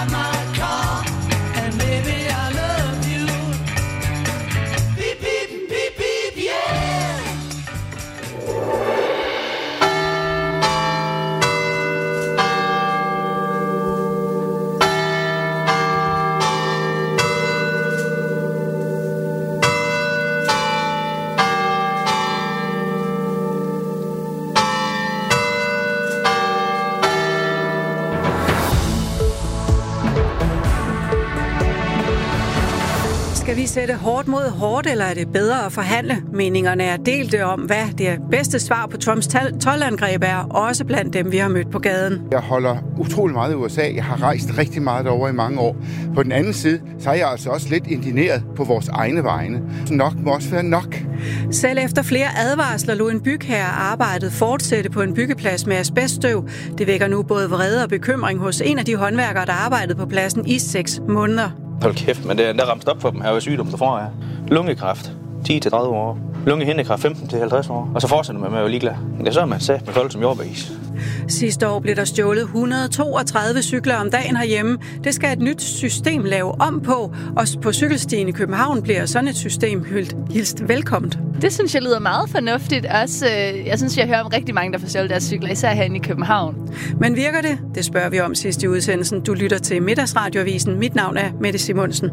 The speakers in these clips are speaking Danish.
drive my car, and maybe I love you. Beep, beep, beep, beep, yeah. Skal vi sætte hårdt mod hårdt, eller er det bedre at forhandle? Meningerne er delte om, hvad det bedste svar på Trumps toldangreb er, også blandt dem, vi har mødt på gaden. Jeg holder utrolig meget i USA. Jeg har rejst rigtig meget derovre i mange år. På den anden side, så er jeg altså også lidt indigneret på vores egne vegne. Nok må også være nok. Selv efter flere advarsler lod en bygherre arbejdet fortsætte på en byggeplads med asbeststøv. Det vækker nu både vrede og bekymring hos en af de håndværkere, der arbejdede på pladsen i 6 måneder. Hold kæft, men det er ramt op for dem her ved sygdom, så får jeg lungekræft 10-30 år, lungehindekræft 15-50 år, og så fortsætter man med at være ligeglad. Det er så, man sagde med koldt som jordbæs. Sidste år blev der stjålet 132 cykler om dagen herhjemme. Det skal et nyt system lave om på, og på cykelstien i København bliver sådan et system hilst velkomment. Det synes jeg lyder meget fornuftigt. Også, jeg synes, jeg hører om rigtig mange, der får stjålet deres cykler, især herinde i København. Men virker det? Det spørger vi om sidst i udsendelsen. Du lytter til Middagsradioavisen. Mit navn er Mette Simonsen.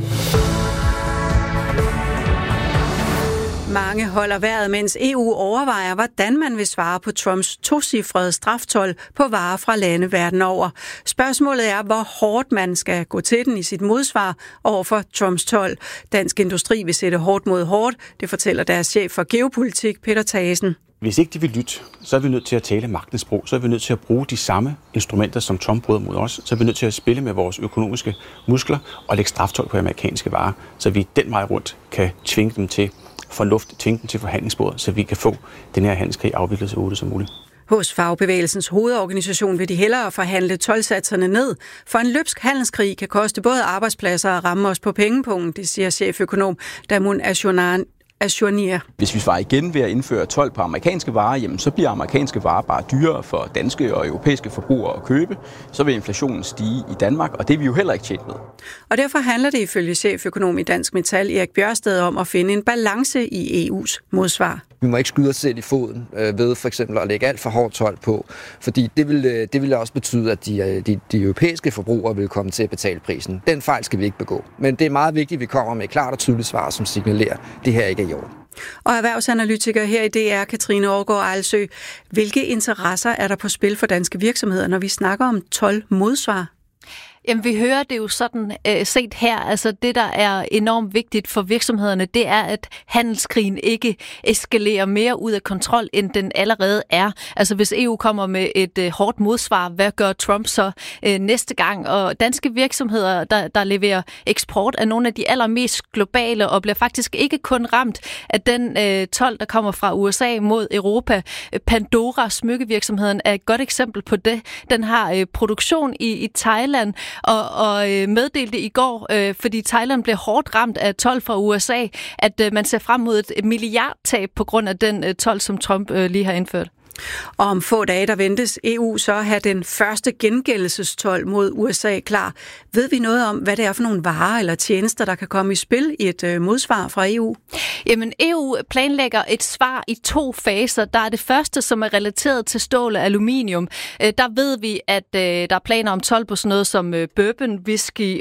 Mange holder vejret, mens EU overvejer, hvordan man vil svare på Trumps tocifrede straftold på varer fra lande verden over. Spørgsmålet er, hvor hårdt man skal gå til den i sit modsvar over for Trumps told. Dansk Industri vil sætte hårdt mod hårdt, det fortæller deres chef for geopolitik, Peter Thagesen. Hvis ikke de vil lytte, så er vi nødt til at tale magtens sprog. Så er vi nødt til at bruge de samme instrumenter, som Trump bryder mod os. Så er vi nødt til at spille med vores økonomiske muskler og lægge straftold på amerikanske varer, så vi den vej rundt kan tvinge dem til fornuft, tvinge dem til forhandlingsbordet, så vi kan få den her handelskrig afviklet så hurtigt som muligt. Hos Fagbevægelsens hovedorganisation vil de hellere forhandle toldsatserne ned, for en løbsk handelskrig kan koste både arbejdspladser og ramme os på pengepunkten, det siger cheføkonom Damun Ashurnier. Hvis vi svarer igen ved at indføre told på amerikanske varer, jamen, så bliver amerikanske varer bare dyrere for danske og europæiske forbrugere at købe. Så vil inflationen stige i Danmark, og det er vi jo heller ikke tjent med. Og derfor handler det ifølge cheføkonom i Dansk Metal Erik Bjørsted om at finde en balance i EU's modsvar. Vi må ikke skyde os selv i foden ved for eksempel at lægge alt for hårdt told på, fordi det vil også betyde, at de europæiske forbrugere vil komme til at betale prisen. Den fejl skal vi ikke begå. Men det er meget vigtigt, at vi kommer med et klart og tydeligt svar, som signalerer, at det her ikke er i orden. Og erhvervsanalytiker her i DR, Katrine Aargaard Ejlsø. Hvilke interesser er der på spil for danske virksomheder, når vi snakker om toldmodsvar? Jamen, vi hører det jo sådan set her. Altså, det, der er enormt vigtigt for virksomhederne, det er, at handelskrigen ikke eskalerer mere ud af kontrol, end den allerede er. Altså, hvis EU kommer med et hårdt modsvar, hvad gør Trump så næste gang? Og danske virksomheder, der leverer eksport, er nogle af de allermest globale, og bliver faktisk ikke kun ramt af den told, der kommer fra USA mod Europa. Pandora, smykkevirksomheden, er et godt eksempel på det. Den har produktion i Thailand, og meddelte i går, fordi Thailand blev hårdt ramt af told fra USA, at man ser frem mod et milliardtab på grund af den told, som Trump lige har indført. Og om få dage, der ventes EU så at have den første gengældelsestold mod USA klar. Ved vi noget om, hvad det er for nogle varer eller tjenester, der kan komme i spil i et modsvar fra EU? Jamen, EU planlægger et svar i 2 faser. Der er det første, som er relateret til stål og aluminium. Der ved vi, at der er planer om told på sådan noget som bourbon, whisky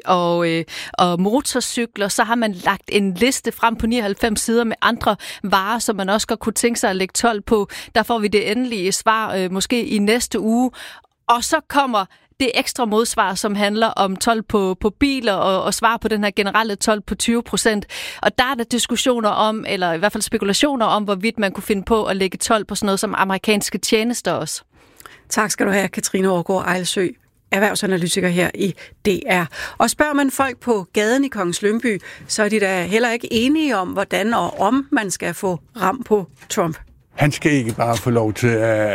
og motorcykler. Så har man lagt en liste frem på 99 sider med andre varer, som man også godt kunne tænke sig at lægge told på. Der får vi det endelige svar måske i næste uge. Og så kommer det ekstra modsvar, som handler om told på biler og svar på den her generelle told på 20%. Og der er der diskussioner om, eller i hvert fald spekulationer om, hvorvidt man kunne finde på at lægge told på sådan noget som amerikanske tjenester også. Tak skal du have, Katrine Aargaard Ejlsø, erhvervsanalytiker her i DR. Og spørger man folk på gaden i Kongens Lyngby, så er de da heller ikke enige om, hvordan og om man skal få ram på Trump. Han skal ikke bare få lov til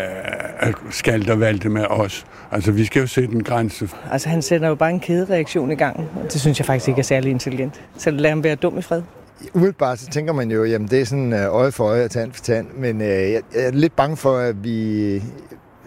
at skalte og valte med os. Altså, vi skal jo sætte en grænse. Altså, han sætter jo bare en kædereaktion i gang, og det synes jeg faktisk ikke er særlig intelligent. Så lad ham være dum i fred. Umiddelbart så tænker man jo, jamen det er sådan øje for øje og tand for tand, men jeg er lidt bange for, at vi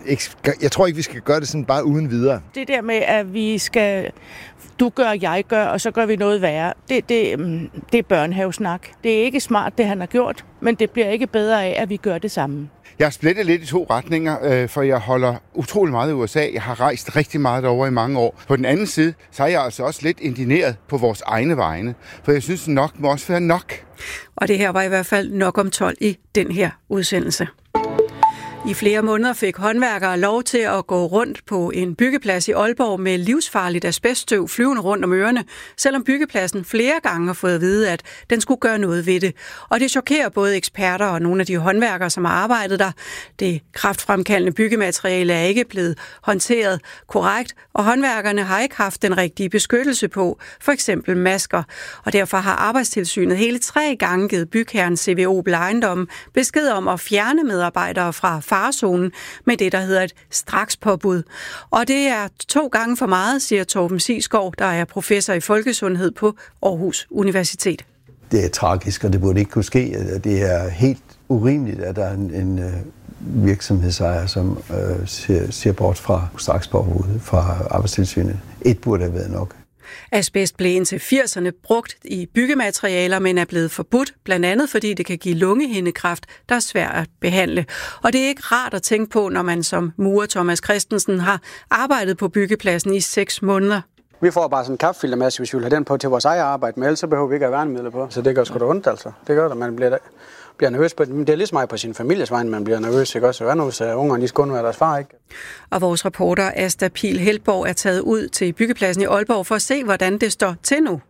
jeg tror ikke, vi skal gøre det sådan bare uden videre. Det der med, at vi skal... Du gør, jeg gør, og så gør vi noget værre. Det er børnehavesnak. Det er ikke smart, det han har gjort, men det bliver ikke bedre af, at vi gør det samme. Jeg har splittet lidt i 2 retninger, for jeg holder utrolig meget i USA. Jeg har rejst rigtig meget derover i mange år. På den anden side, så er jeg altså også lidt indigneret på vores egne vegne, for jeg synes, nok må også være nok. Og det her var i hvert fald nok om 12 i den her udsendelse. I flere måneder fik håndværkere lov til at gå rundt på en byggeplads i Aalborg med livsfarligt asbeststøv flyvende rundt om ørerne, selvom byggepladsen flere gange har fået at vide, at den skulle gøre noget ved det. Og det chokerer både eksperter og nogle af de håndværkere, som har arbejdet der. Det kræftfremkaldende byggemateriale er ikke blevet håndteret korrekt, og håndværkerne har ikke haft den rigtige beskyttelse på, for eksempel masker. Og derfor har Arbejdstilsynet hele 3 gange givet bygherren CV Obel Ejendom besked om at fjerne medarbejdere fra farezonen med det, der hedder et strakspåbud. Og det er 2 gange for meget, siger Torben Sigsgaard, der er professor i folkesundhed på Aarhus Universitet. Det er tragisk, og det burde ikke kunne ske. Det er helt urimeligt, at der er en virksomhedsejer, som ser bort fra strakspåbuddet fra Arbejdstilsynet. Et burde have været nok. Asbest blev indtil 80'erne brugt i byggematerialer, men er blevet forbudt, blandt andet fordi det kan give lungehindekræft, der er svært at behandle. Og det er ikke rart at tænke på, når man som murer Thomas Christensen har arbejdet på byggepladsen i 6 måneder. Vi får bare sådan en kaffefiltermasse, hvis vi vil have den på til vores eget arbejde, men ellers så behøver vi ikke at have værnemidler på. Så det gør sgu da ondt, altså. Det gør det, man bliver nervøs på. Det er lige så meget på sin families vegne, man bliver nervøs, ikke også? Hvad nu, hvis ungerne de skal undvære deres far, ikke? Og vores reporter Asta Pil Heltborg er taget ud til byggepladsen i Aalborg for at se, hvordan det står til nu.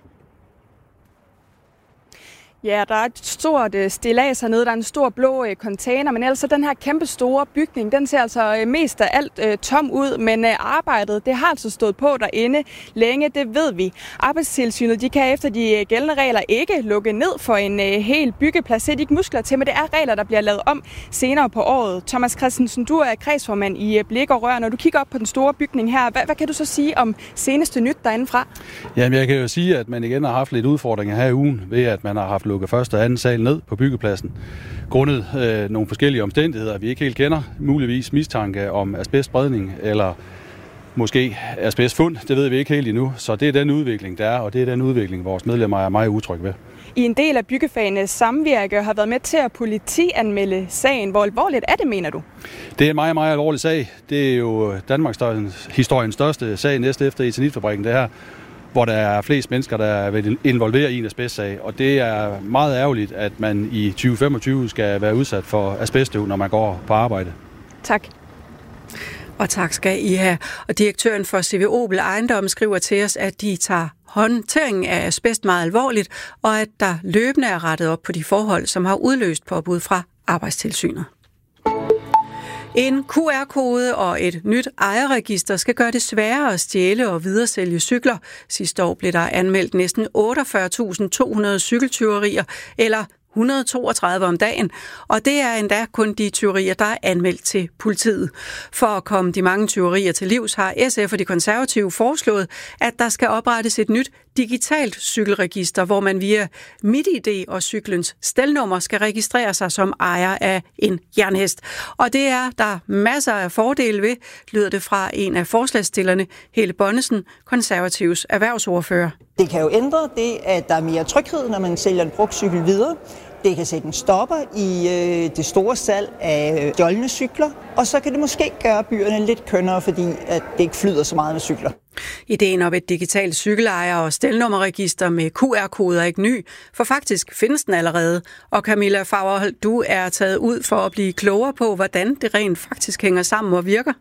Ja, der er et stort stillads hernede, der er en stor blå container, men ellers den her kæmpe store bygning, den ser altså mest af alt tom ud, men arbejdet, det har altså stået på derinde længe, det ved vi. Arbejdstilsynet, de kan efter de gældende regler ikke lukke ned for en hel byggeplads, det er de ikke muskler til, men det er regler, der bliver lavet om senere på året. Thomas Christensen, du er kredsformand i Blik og Rør. Når du kigger op på den store bygning her, hvad kan du så sige om seneste nyt derindefra? Jamen, jeg kan jo sige, at man igen har haft lidt udfordringer her i ugen, ved at man har haft lukket første og anden sal ned på byggepladsen, grundet nogle forskellige omstændigheder, vi ikke helt kender, muligvis mistanke om asbestspredning, eller måske asbestfund, det ved vi ikke helt endnu, så det er den udvikling, der er, og det er den udvikling, vores medlemmer er meget utrygge ved. I en del af byggefagenes samvirke har været med til at politianmelde sagen. Hvor alvorligt er det, mener du? Det er en meget, meget alvorlig sag. Det er jo Danmarks historiens største sag, næste efter Eternitfabrikken, det her, hvor der er flest mennesker, der er involveret i en asbestsag. Og det er meget ærgerligt, at man i 2025 skal være udsat for asbeststøv, når man går på arbejde. Tak. Og tak skal I have. Og direktøren for CV Obel Ejendom skriver til os, at de tager håndteringen af asbest meget alvorligt, og at der løbende er rettet op på de forhold, som har udløst påbud fra Arbejdstilsynet. En QR-kode og et nyt ejerregister skal gøre det sværere at stjæle og videresælge cykler. Sidste år blev der anmeldt næsten 48.200 cykeltyverier, eller 132 om dagen, og det er endda kun de tyverier, der er anmeldt til politiet. For at komme de mange tyverier til livs har SF og de konservative foreslået, at der skal oprettes et nyt digitalt cykelregister, hvor man via MitID og cyklens stelnummer skal registrere sig som ejer af en jernhest. Og det er der masser af fordele ved, lyder det fra en af forslagsstillerne, Helle Bonnesen, konservativs erhvervsordfører. Det kan jo ændre det, at der er mere tryghed, når man sælger en brugt cykel videre. Det kan sætte en stopper i det store salg af stjålne cykler, og så kan det måske gøre byerne lidt kønnere, fordi at det ikke flyder så meget med cykler. Ideen om et digitalt cykelejer- og stelnummerregister med QR-koder er ikke ny, for faktisk findes den allerede. Og Camilla Fagerholt, du er taget ud for at blive klogere på, hvordan det rent faktisk hænger sammen og virker.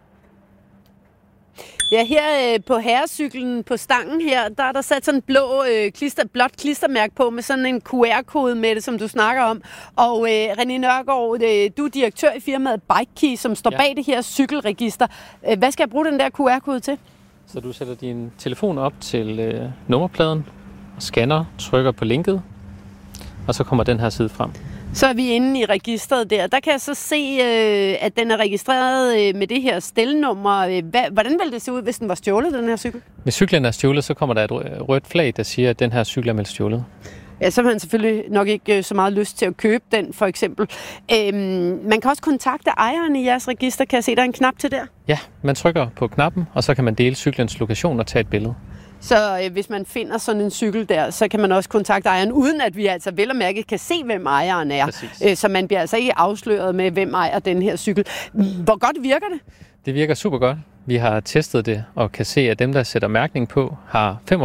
Ja, her på herrecyklen på stangen her, der er der sat sådan en blåt klistermærke på med sådan en QR-kode med det, som du snakker om. Og René Nørgaard, du er direktør i firmaet BikeKey, som står bag det her cykelregister. Hvad skal jeg bruge den der QR-kode til? Så du sætter din telefon op til nummerpladen, og scanner, trykker på linket, og så kommer den her side frem. Så er vi inde i registret der. Der kan jeg så se, at den er registreret med det her stelnummer. Hvordan ville det se ud, hvis den var stjålet, den her cykel? Hvis cyklen er stjålet, så kommer der et rødt flag, der siger, at den her cykel er meldt stjålet. Ja, så har man selvfølgelig nok ikke så meget lyst til at købe den, for eksempel. Man kan også kontakte ejeren i jeres register. Kan jeg se, der er en knap til der? Ja, man trykker på knappen, og så kan man dele cyklens lokation og tage et billede. Så hvis man finder sådan en cykel der, så kan man også kontakte ejeren, uden at vi altså vel og mærke kan se, hvem ejeren er. Så man bliver altså ikke afsløret med, hvem ejer den her cykel. Hvor godt virker det? Det virker super godt. Vi har testet det og kan se, at dem, der sætter mærkning på, har 45%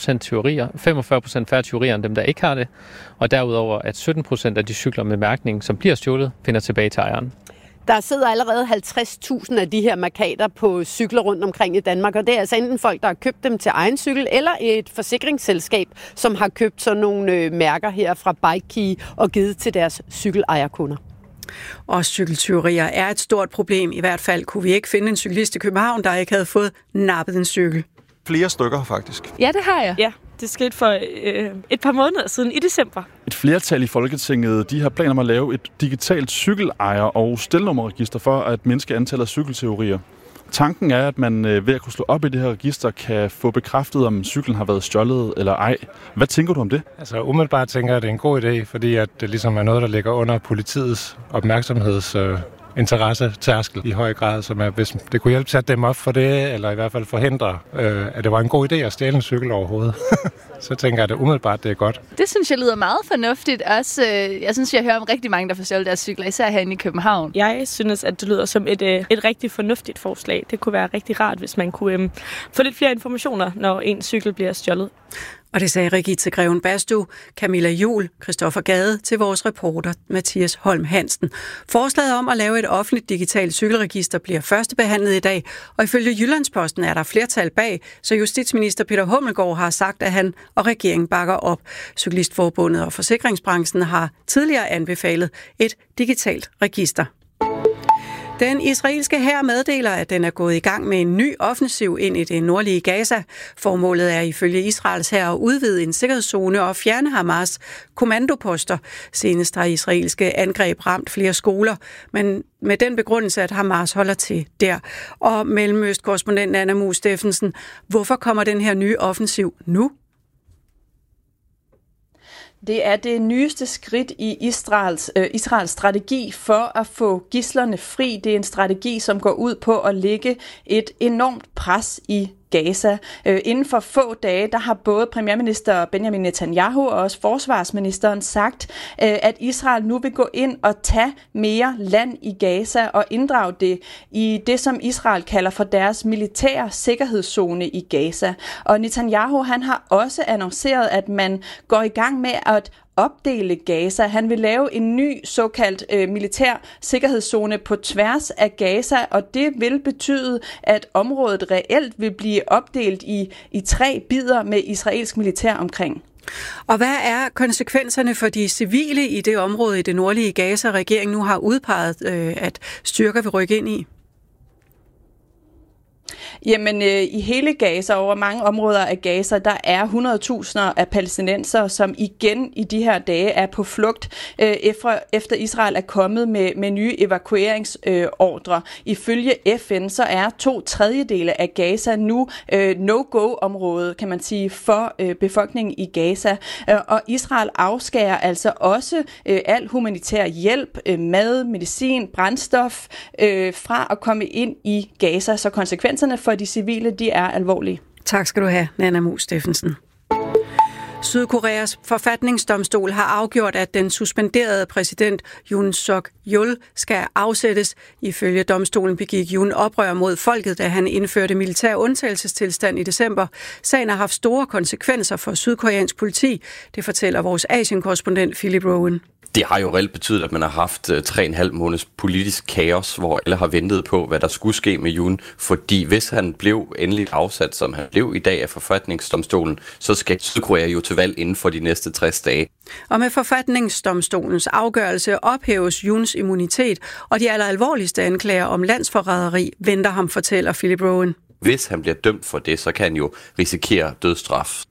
færre tyverier end dem, der ikke har det. Og derudover, at 17% af de cykler med mærkning, som bliver stjålet, finder tilbage til ejeren. Der sidder allerede 50.000 af de her mærkater på cykler rundt omkring i Danmark, og det er altså enten folk, der har købt dem til egen cykel, eller et forsikringsselskab, som har købt sådan nogle mærker her fra BikeKey og givet til deres cykelejerkunder. Og cykeltyverier er et stort problem. I hvert fald kunne vi ikke finde en cyklist i København, der ikke havde fået nappet en cykel. Flere stykker, faktisk. Ja, det har jeg. Ja, det skete for et par måneder siden i december. Et flertal i Folketinget de har planer om at lave et digitalt cykelejer- og stelnummerregister for at mindske antallet af cykelteorier. Tanken er, at man ved at kunne slå op i det her register kan få bekræftet, om cyklen har været stjålet eller ej. Hvad tænker du om det? Altså umiddelbart tænker jeg, at det er en god idé, fordi at det ligesom er noget, der ligger under politiets interessetærskel i høj grad, som er, hvis det kunne hjælpe til at dæmme op for det, eller i hvert fald forhindre, at det var en god idé at stjæle en cykel overhovedet. Så tænker jeg, at det umiddelbart det er godt. Det synes jeg lyder meget fornuftigt. Også, jeg synes, jeg hører om rigtig mange, der får stjålet deres cykler, især herinde i København. Jeg synes, at det lyder som et rigtig fornuftigt forslag. Det kunne være rigtig rart, hvis man kunne få lidt flere informationer, når en cykel bliver stjålet. Og det sagde Rigitte Greven Bastu, Camilla Juhl, Christoffer Gade til vores reporter Mathias Holm Hansen. Forslaget om at lave et offentligt digitalt cykelregister bliver førstebehandlet i dag, og ifølge Jyllandsposten er der flertal bag, så justitsminister Peter Hummelgaard har sagt, at han og regeringen bakker op. Cyklistforbundet og forsikringsbranchen har tidligere anbefalet et digitalt register. Den israelske hær meddeler, at den er gået i gang med en ny offensiv ind i det nordlige Gaza. Formålet er ifølge Israels hær at udvide en sikkerhedszone og fjerne Hamas kommandoposter. Senest har israelske angreb ramt flere skoler, men med den begrundelse, at Hamas holder til der. Og Mellemøstkorrespondent Anna Muus Steffensen, hvorfor kommer den her nye offensiv nu? Det er det nyeste skridt i Israels strategi for at få gidslerne fri. Det er en strategi, som går ud på at lægge et enormt pres i Gaza. Inden for få dage, der har både premierminister Benjamin Netanyahu og også forsvarsministeren sagt, at Israel nu vil gå ind og tage mere land i Gaza og inddrage det i det, som Israel kalder for deres militære sikkerhedszone i Gaza. Og Netanyahu, han har også annonceret, at man går i gang med at opdele Gaza. Han vil lave en ny såkaldt militær sikkerhedszone på tværs af Gaza, og det vil betyde, at området reelt vil blive opdelt i 3 bidder med israelsk militær omkring. Og hvad er konsekvenserne for de civile i det område i det nordlige Gaza, regeringen nu har udpeget, at styrker vil rykke ind i? Jamen, i hele Gaza, over mange områder af Gaza, der er 100.000 af palæstinenser, som igen i de her dage er på flugt, efter Israel er kommet med nye evakueringsordre. Ifølge FN, så er 2/3 af Gaza nu no-go-område, kan man sige, for befolkningen i Gaza. Og Israel afskærer altså også al humanitær hjælp, mad, medicin, brændstof, fra at komme ind i Gaza, så konsekvenserne for de civile, de er alvorlige. Tak skal du have, Anna Muus Steffensen. Sydkoreas forfatningsdomstol har afgjort, at den suspenderede præsident Yoon Suk-yeol skal afsættes. Ifølge domstolen begik Yoon oprør mod folket, da han indførte militær undtagelsestilstand i december. Sagen har haft store konsekvenser for sydkoreansk politi. Det fortæller vores Asien-korrespondent Philip Rowan. Det har jo reelt betydet, at man har haft 3,5 måneders politisk kaos, hvor alle har ventet på, hvad der skulle ske med Yoon. Fordi hvis han blev endelig afsat, som han blev i dag af forfatningsdomstolen, så skal Sydkorea jo til valg inden for de næste 60 dage. Og med forfatningsdomstolens afgørelse ophæves Yoons immunitet, og de alleralvorligste anklager om landsforræderi venter ham, fortæller Philip Rowan. Hvis han bliver dømt for det, så kan han jo risikere dødsstraf.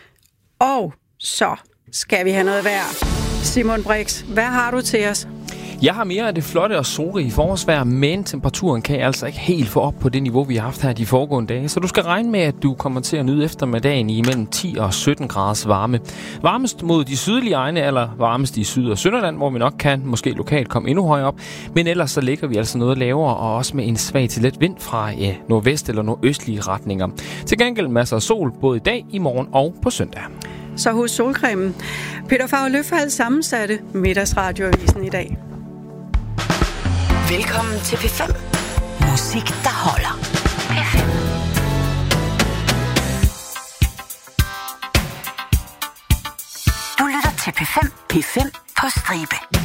Og så skal vi have noget værd. Simon Brix, hvad har du til os? Jeg har mere af det flotte og solrige forårsvejr, men temperaturen kan altså ikke helt få op på det niveau, vi har haft her de foregående dage. Så du skal regne med, at du kommer til at nyde eftermiddagen i mellem 10 og 17 graders varme. Varmest mod de sydlige egne, eller varmest i Syd- og Sønderland, hvor vi nok kan måske lokalt komme endnu højere op. Men ellers så ligger vi altså noget lavere, og også med en svag til let vind fra nordvest eller nordøstlige retninger. Til gengæld masser af sol både i dag, i morgen og på søndag. Så hos solcremen. Peter Favre-Løfald sammensatte Middagsradioavisen i dag. Velkommen til P5. Musik, der holder. P5. Du lytter til P5. P5 på stribe.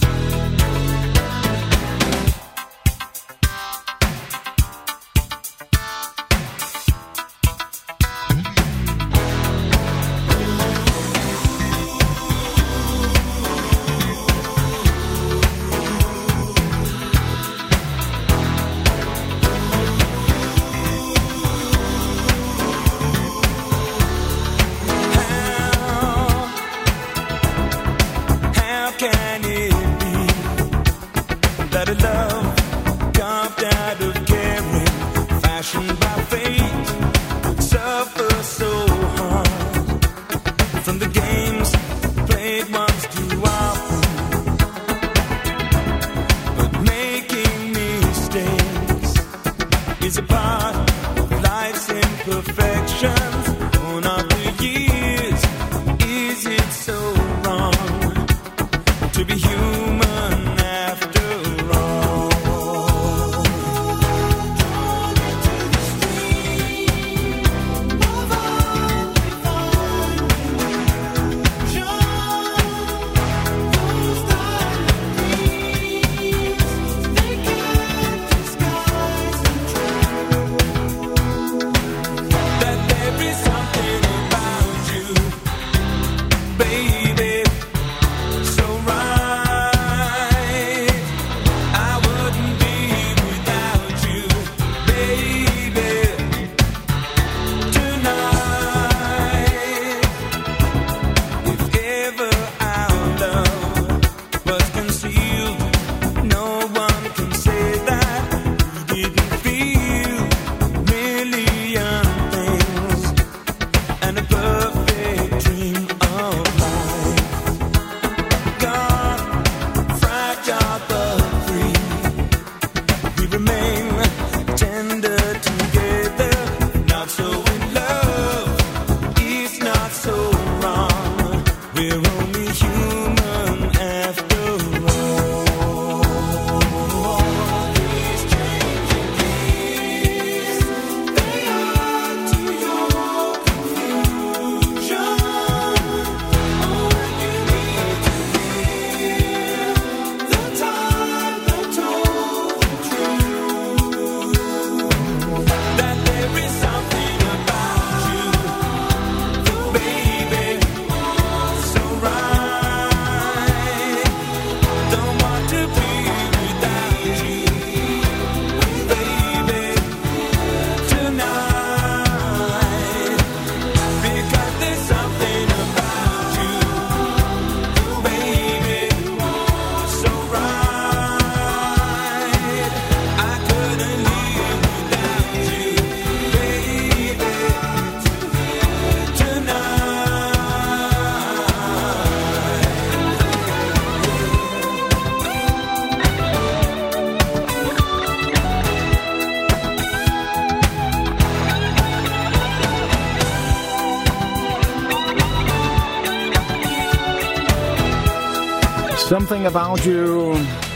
Something About You,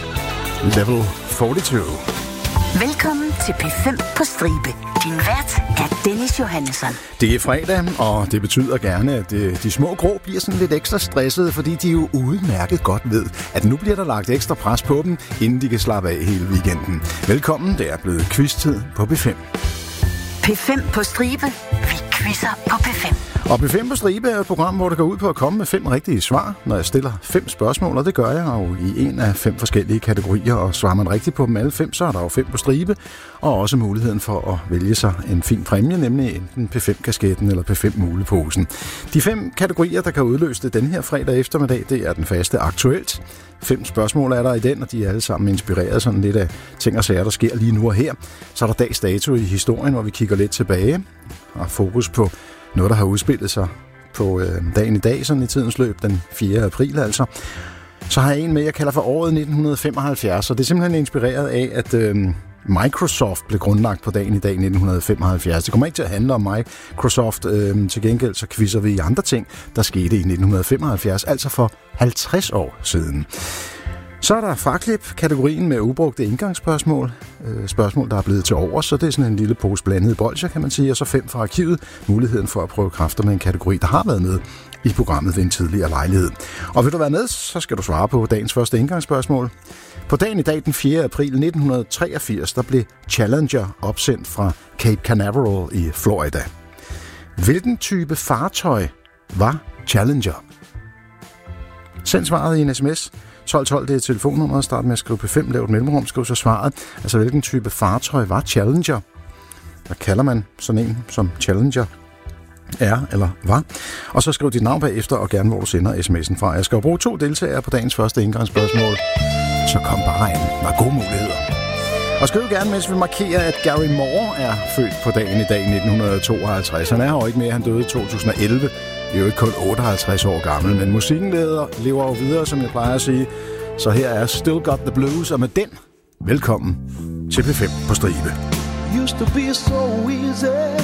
Level 42. Velkommen til P5 på stribe. Din vært er Dennis Johannesson. Det er fredag, og det betyder gerne, at de små grå bliver sådan lidt ekstra stressede, fordi de jo udmærket godt ved, at nu bliver der lagt ekstra pres på dem, inden de kan slappe af hele weekenden. Velkommen, det er blevet quiz-tid på P5. P5 på stribe. Vi quizzer på P5. Og P5 på stribe er et program, hvor det går ud på at komme med 5 rigtige svar, når jeg stiller 5 spørgsmål, og det gør jeg jo i en af 5 forskellige kategorier, og svarer man rigtigt på dem alle 5, så er der jo 5 på stribe, og også muligheden for at vælge sig en fin præmie, nemlig enten P5-kasketten eller P5-muleposen. De 5 kategorier, der kan udløse det den her fredag eftermiddag, det er den faste aktuelt. 5 spørgsmål er der i den, og de er alle sammen inspireret sådan lidt af ting og sager, der sker lige nu og her. Så er der dags dato i historien, hvor vi kigger lidt tilbage og fokus på noget, der har udspillet sig på dagen i dag, sådan i tidens løb, den 4. april altså. Så har jeg en med, jeg kalder for året 1975, og det er simpelthen inspireret af, at Microsoft blev grundlagt på dagen i dag 1975. Det kommer ikke til at handle om Microsoft. Til gengæld så quizzer vi i andre ting, der skete i 1975, altså for 50 år siden. Så er der farklip-kategorien med ubrugte indgangsspørgsmål. Spørgsmål, der er blevet til over, så det er sådan en lille pose blandet bolsjer, kan man sige. Og så 5 fra arkivet. Muligheden for at prøve kræfter med en kategori, der har været med i programmet ved en tidligere lejlighed. Og vil du være med, så skal du svare på dagens første indgangsspørgsmål. På dagen i dag, den 4. april 1983, der blev Challenger opsendt fra Cape Canaveral i Florida. Hvilken type fartøj var Challenger? Send svaret i en sms. 1212, det er telefonnummeret. Start med at skrive P5, lav et mellemrum, skriv så svaret. Altså, hvilken type fartøj var Challenger? Hvad kalder man sådan en som Challenger er eller var? Og så skriv dit navn bagefter, og gerne hvor du sender sms'en fra. Jeg skal jo bruge 2 deltagere på dagens første indgangsspørgsmål. Så kom bare ind. Der er gode muligheder. Og skriv gerne, mens vi markerer, at Gary Moore er født på dagen i dag 1952. Han er jo ikke mere, han døde i 2011. Det er jo ikke kun 58 år gammel, men musikken lever jo videre, som jeg plejer at sige. Så her er Still Got the Blues, og med den, velkommen til P5 på stribe. Used to be so easy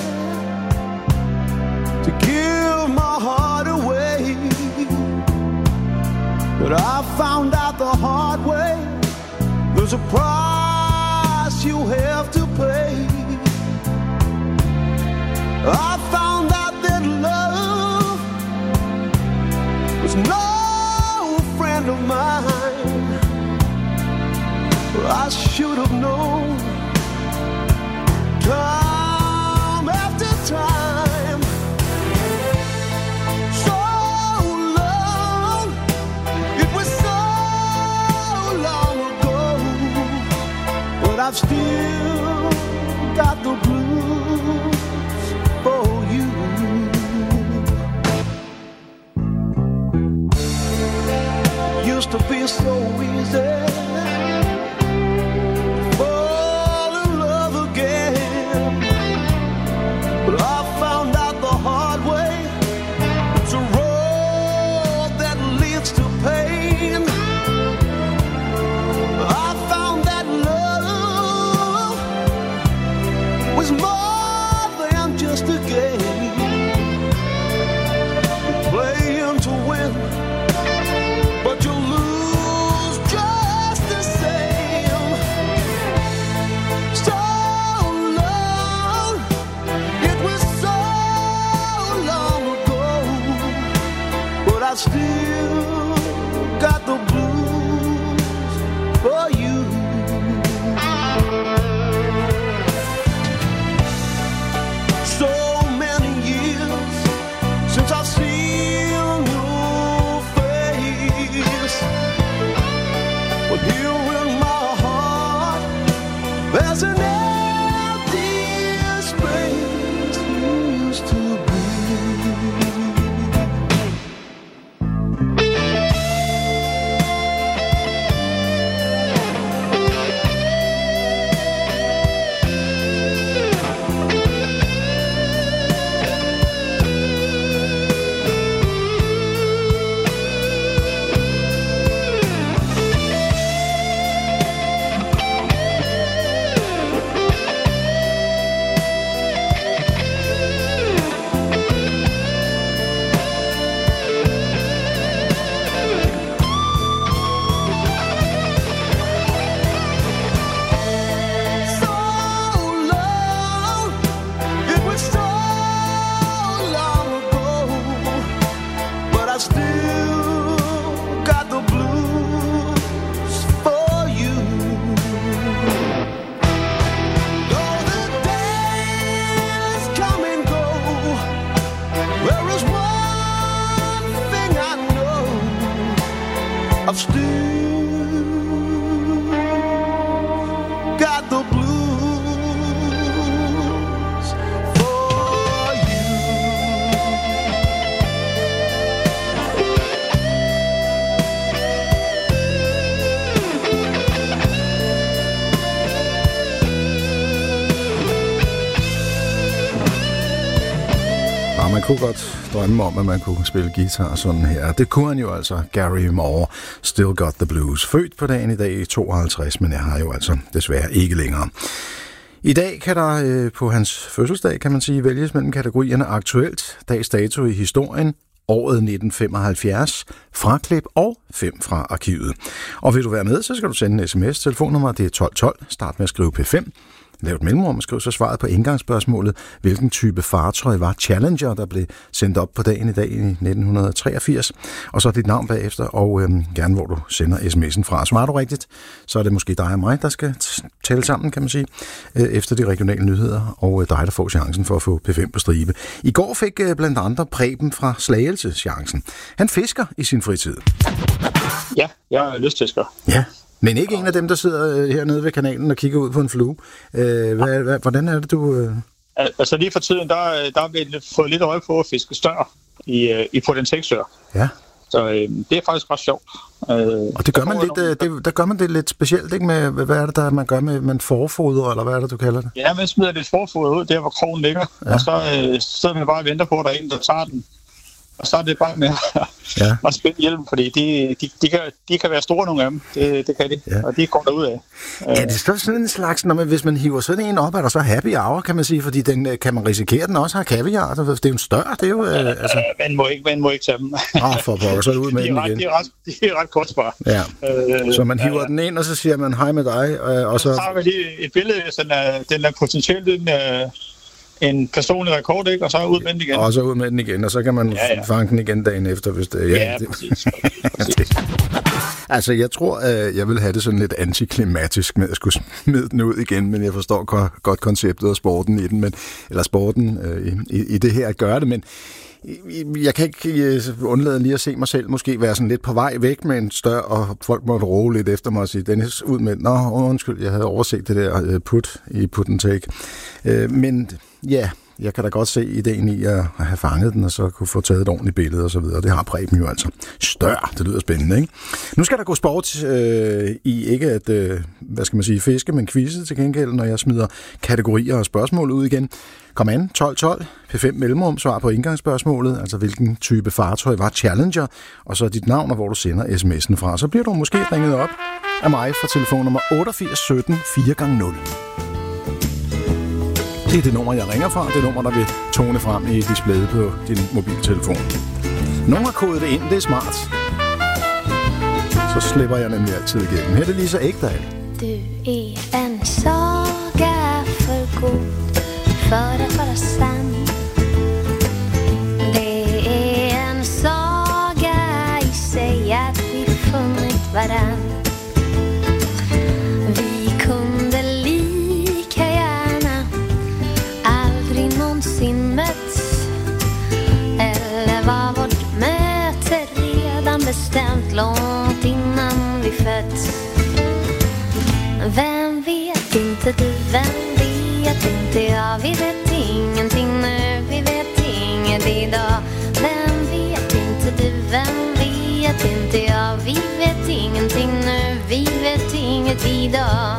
to give my heart away, but I found out the hard way. There's a price you have to pay. I found out that love was no friend of mine. I should have known time after time. So long, it was so long ago, but I've still got the blues for you. Used to be so easy to fall in love again, but I found out the hard way. It's a road that leads to pain. I found that love was more than just a game, playing to win, but you lose just the same. So long, it was so long ago, but I still got the blues for you. So many years since I've seen your face, but here in my heart there's an empty space you used to be. man kunne godt drømme om, at man kunne spille guitar sådan her. Det kunne han jo altså, Gary Moore, Still Got the Blues. Født på dagen i dag i 52, men jeg har jo altså desværre ikke længere. I dag kan der på hans fødselsdag, kan man sige, vælges mellem kategorierne aktuelt, dags dato i historien, året 1975, fraklip og 5 fra arkivet. Og vil du være med, så skal du sende en sms. Telefonnummer det er 1212. Start med at skrive P5. Lav et mellemrum og skriv så svaret på indgangsspørgsmålet. Hvilken type fartøj var Challenger, der blev sendt op på dagen i dag i 1983? Og så dit navn bagefter, og gerne hvor du sender sms'en fra. Svarer du rigtigt, så er det måske dig og mig, der skal tælle sammen, kan man sige, efter de regionale nyheder, og dig, der får chancen for at få P5 på stribe. I går fik blandt andre Preben fra Slagelse chancen. Han fisker i sin fritid. Ja, jeg er lystfisker. Ja. Men ikke en af dem, der sidder hernede ved kanalen og kigger ud på en flue. Hvordan er det, du... Altså lige for tiden, der har vi fået lidt øje på at fiske stør i Potenteksør. Ja. Så det er faktisk ret sjovt. Og det gør man lidt, der gør man det lidt specielt, ikke? Med, hvad er det, der man gør med man forfoder, eller hvad er det, du kalder det? Ja, man smider lidt forfoder ud, der hvor krogen ligger. Ja. Og så sidder man bare og venter på, at der er en, der tager den. Og så er det bare med at spænde hjelmen, fordi de kan være store, nogle af dem. Det kan de, og de går derud af. Ja, det er sådan en slags, hvis man hiver sådan en op, er der så happy hour, kan man sige, fordi den kan man risikere, den også har kaviar. Det er jo en større, det er jo... altså... Man må ikke tage dem. For pokker, så er det ud med den igen. De er ret kostbare. Ja. Så man hiver den ind, og så siger man hej med dig, og så... Så har vi lige et billede, den er potentielt en personlig rekord, ikke? Og så ud med den igen. Og så ud med den igen, og så kan man fange den igen dagen efter, hvis det... Ja, præcis. Altså, jeg tror, jeg vil have det sådan lidt antiklimatisk med at skulle smide den ud igen, men jeg forstår godt konceptet og sporten i den, eller sporten i det her at gøre det, men jeg kan ikke undlade lige at se mig selv måske være sådan lidt på vej væk med en større, og folk måtte råbe lidt efter mig og sige, Dennis, ud med den. Nå, undskyld, jeg havde overset det der put and take. Men ja, jeg kan da godt se ideen i at have fanget den, og så kunne få taget et ordentligt billede og så videre. Det har Preben jo altså. Stør, det lyder spændende, ikke? Nu skal der gå sport i ikke at, hvad skal man sige, fiske, men quizze til gengæld, når jeg smider kategorier og spørgsmål ud igen. Kom an, 1212, P5 mellemrum, svar på indgangsspørgsmålet, altså hvilken type fartøj var Challenger, og så dit navn, og hvor du sender sms'en fra. Så bliver du måske ringet op af mig fra telefonnummer 88 17 4x0. Det er det nummer, jeg ringer fra, det nummer, der vil tone frem i displayet på din mobiltelefon. Nogen har kodet det ind, det er smart. Så slipper jeg nemlig altid igennem. Her er det Lisa Ekdahl. Du är en saga för god för att vara sann. Det är en saga i sig att vi funnit varann. Vi kunde lika gärna aldrig någonsin mötts. Eller var vårt möte redan bestämt långt innan vi fötts. Vem vet inte du, vem vet inte jag. Vi vet ingenting nu, vi vet inget idag. Vem vet inte du, vem vet inte jag. Vi vet ingenting nu, vi vet inget idag.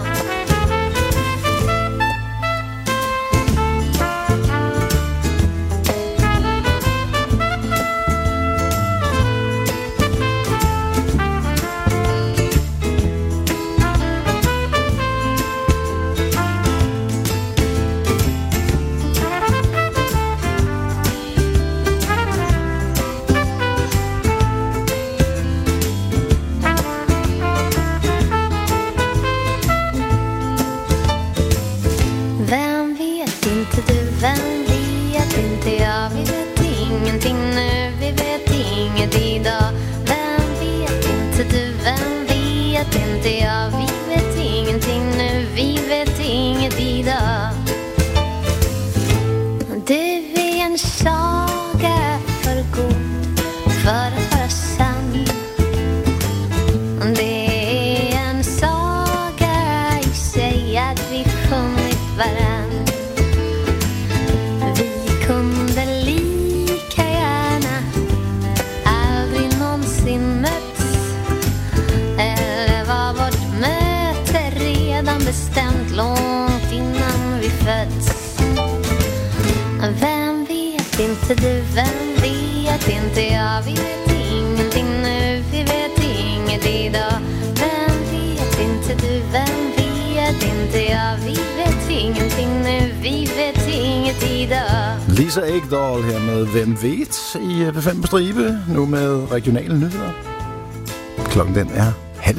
inte du, vem vet inte jag. Vi vet ingenting nu, vi vet inget idag. Vem vet inte du, vem vet inte jag. Vi vet ingenting nu, vi vet inget idag. Lisa Ekdahl her med Hvem vet i P5 på stribe, nu med regionale nyheder. Klokken den er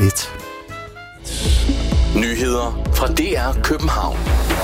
12:30. Nyheder fra DR København.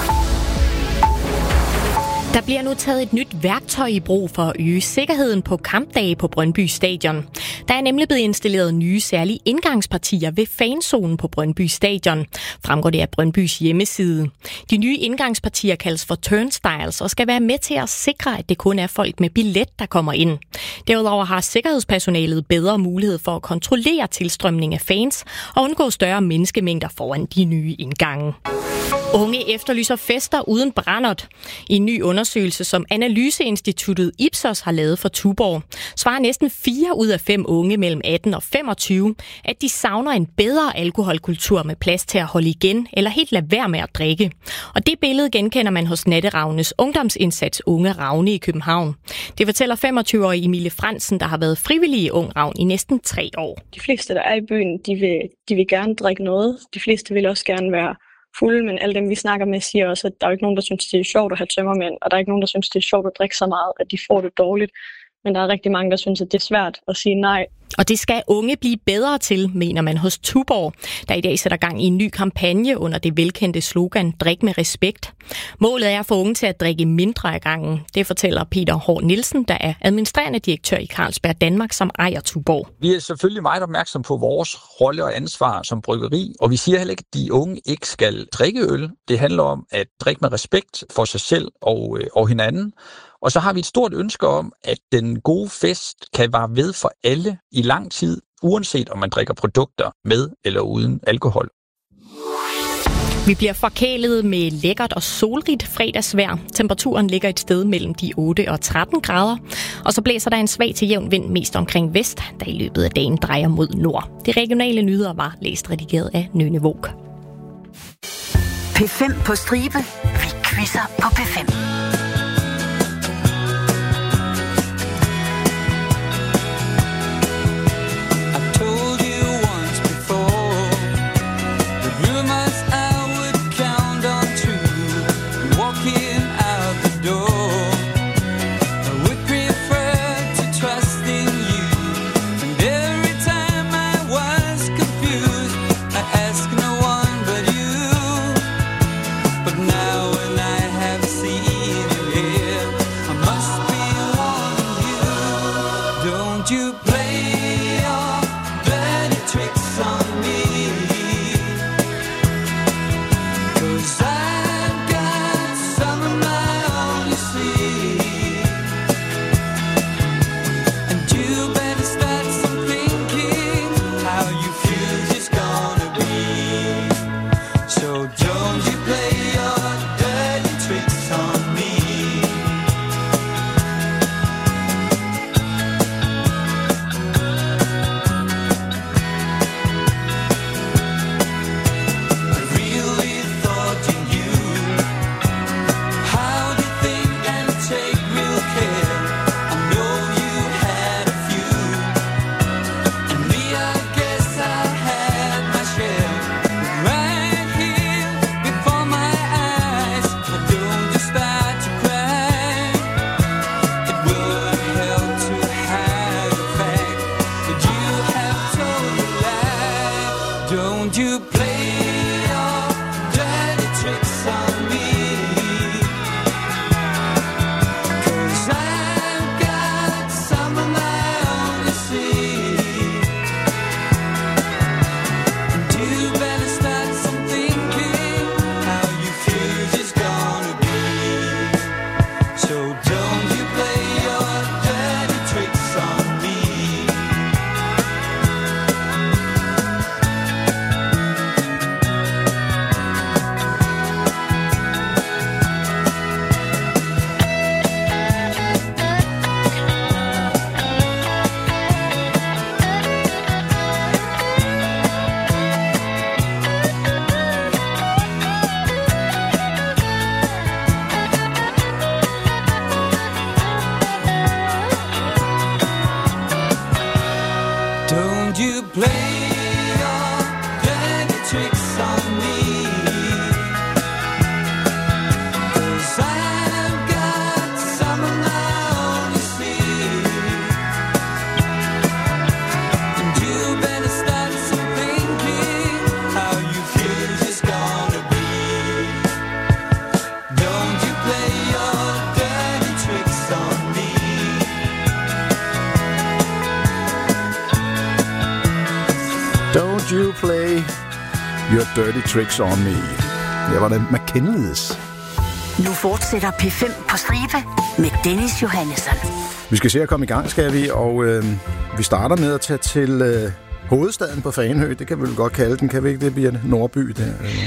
Der bliver nu taget et nyt værktøj i brug for at øge sikkerheden på kampdage på Brøndby Stadion. Der er nemlig blevet installeret nye særlige indgangspartier ved fanzonen på Brøndby Stadion, fremgår det af Brøndbys hjemmeside. De nye indgangspartier kaldes for turnstiles og skal være med til at sikre, at det kun er folk med billet, der kommer ind. Derudover har sikkerhedspersonalet bedre mulighed for at kontrollere tilstrømning af fans og undgå større menneskemængder foran de nye indgange. Unge efterlyser fester uden brændert. I en ny undersøgelse, som analyseinstituttet Ipsos har lavet for Tuborg, svarer næsten 4 ud af 5 unge mellem 18 og 25, at de savner en bedre alkoholkultur med plads til at holde igen eller helt lade være med at drikke. Og det billede genkender man hos Natteravnes ungdomsindsats Unge Ravne i København. Det fortæller 25-årige Emilie Fransen, der har været frivillig i Ung Ravn i næsten 3 år. De fleste, der er i byen, de vil gerne drikke noget. De fleste vil også gerne være fulde, men alle dem, vi snakker med, siger også, at der er ikke nogen, der synes, det er sjovt at have tømmermænd, og der er ikke nogen, der synes, det er sjovt at drikke så meget, at de får det dårligt. Men der er rigtig mange, der synes, at det er svært at sige nej. Og det skal unge blive bedre til, mener man hos Tuborg, der i dag sætter gang i en ny kampagne under det velkendte slogan Drik med respekt. Målet er at få unge til at drikke mindre af gangen. Det fortæller Peter Hård Nielsen, der er administrerende direktør i Carlsberg Danmark, som ejer Tuborg. Vi er selvfølgelig meget opmærksom på vores rolle og ansvar som bryggeri, og vi siger heller ikke, at de unge ikke skal drikke øl. Det handler om at drikke med respekt for sig selv og hinanden. Og så har vi et stort ønske om, at den gode fest kan vare ved for alle i lang tid, uanset om man drikker produkter med eller uden alkohol. Vi bliver forkælet med lækkert og solrigt fredagsvejr. Temperaturen ligger et sted mellem de 8 og 13 grader. Og så blæser der en svag til jævn vind mest omkring vest, der i løbet af dagen drejer mod nord. De regionale nyheder var læst redigeret af Nøgne Våg. P5 på stribe. Vi quizzer på P5. But now when I have seen Must You Play Your Dirty Tricks On Me. Det var det McKinleys. Nu fortsætter P5 på stribe med Dennis Johannesson. Vi skal se at komme i gang, skal vi, og vi starter med at tage til hovedstaden på Fanø. Det kan vi vel godt kalde den, kan vi ikke? Det bliver Nordby der.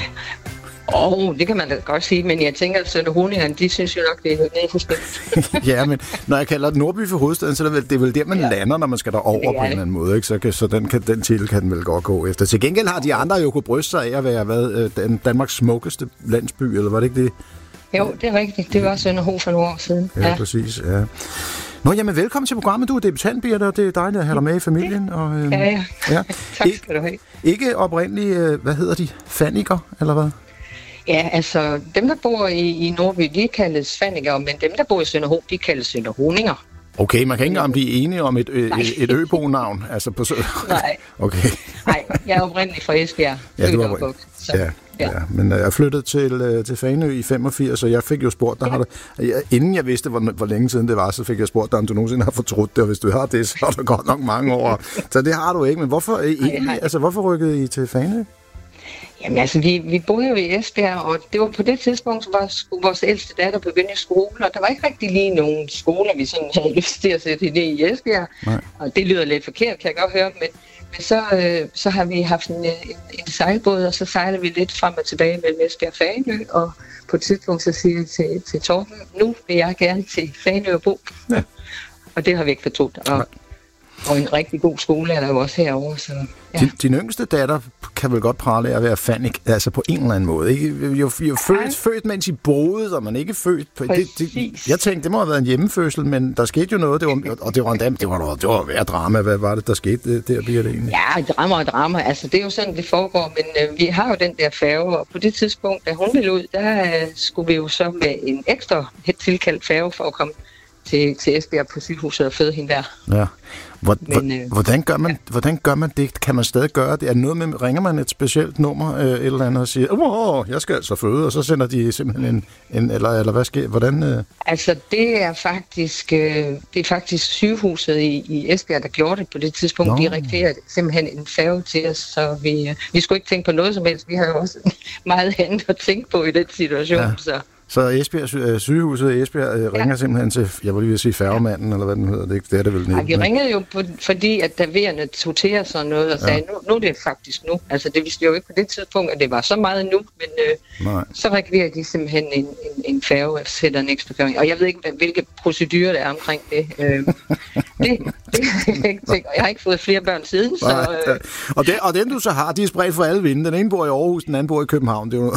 Det kan man da godt sige, men jeg tænker, at sønderhoningerne, de synes jo nok, det er noget forskelligt. Ja, men når jeg kalder Nordby for hovedstaden, så er det vel der, man lander, når man skal derover på en eller anden måde. Ikke? Så den titel kan den vel godt gå efter. Til gengæld har de andre jo kunne bryste sig af at være Danmarks smukkeste landsby, eller var det ikke det? Jo, det er rigtigt. Det var Sønderho for nogle år siden. Ja, præcis. Ja. Nå, jamen velkommen til programmet. Du er debutant, Birte, og det er dejligt at have dig med i familien. Og, ja. Tak skal du have. Ikke oprindeligt, hvad hedder de? Faniker, eller hvad? Ja, altså dem, der bor i Nordby, de kaldes faniker, men dem, der bor i Sønderho, de kaldes sønderhoninger. Okay, man kan ikke engang blive enige om et øbo-navn. Altså på Nej. Okay. Nej, jeg er oprindeligt fra Esbjerg. Ja, du er Ja, men jeg flyttede til Fanø i 85, og jeg fik jo spurgt dig, inden jeg vidste, hvor længe siden det var, så fik jeg spurgt dig, om du nogensinde har fortrudt det, og hvis du har det, så har du godt nok mange år. Så det har du ikke, men hvorfor rykkede I til Fanø? Jamen altså, vi boede jo i Esbjerg, og det var på det tidspunkt, så vores ældste datter begyndte i skole, og der var ikke rigtig lige nogen skoler, vi sådan havde lyst til at sætte hende i Esbjerg. Nej. Og det lyder lidt forkert, kan jeg godt høre, men så har vi haft en sejlbåd, og så sejler vi lidt frem og tilbage mellem Esbjerg og Fanø, og på et tidspunkt så siger jeg til Torben, nu vil jeg gerne til Fanø og bo. Ja. Og det har vi ikke fortrudt. Og en rigtig god skole er der jo også herovre. Så, ja. Din yngste datter kan vel godt prale af at være fanik, altså på en eller anden måde. Ikke? Jo født, mens I boede, og man ikke født på... Jeg tænkte, det må have været en hjemmefødsel, men der skete jo noget, det var værd drama. Hvad var det, der skete der, bliver det egentlig? Ja, drama. Altså, det er jo sådan, det foregår, men vi har jo den der færge, og på det tidspunkt, da hun ville ud, der skulle vi jo så med en ekstra tilkaldt færge for at komme til Esbjerg på sygehuset og føde hende der. Ja. Hvordan gør man det? Kan man stadig gøre det? Er det noget med, ringer man et specielt nummer et eller andet og siger, jeg skal altså føde, og så sender de simpelthen eller hvad sker? Hvordan? Altså, det er faktisk sygehuset i Esbjerg, der gjorde det på det tidspunkt. De reagerede simpelthen en færge til os, så vi skulle ikke tænke på noget som helst. Vi har jo også meget andet at tænke på i den situation, Så sygehuset i Esbjerg ringer simpelthen til, jeg vil lige sige færgemanden, eller hvad den hedder, det er det vel ikke. Vi ringede jo fordi, at daværende tog til os og noget, og sagde, nu er det faktisk nu. Altså, det vidste jo ikke på det tidspunkt, at det var så meget nu, men så reagerede de simpelthen en færge, og sætter en ekstra færge. Og jeg ved ikke, hvilke procedurer der er omkring det. Det har jeg ikke tænkt, og jeg har ikke fået flere børn siden. Og den du så har, de er spredt for alle vinde. Den ene bor i Aarhus, den anden bor i København. Det er jo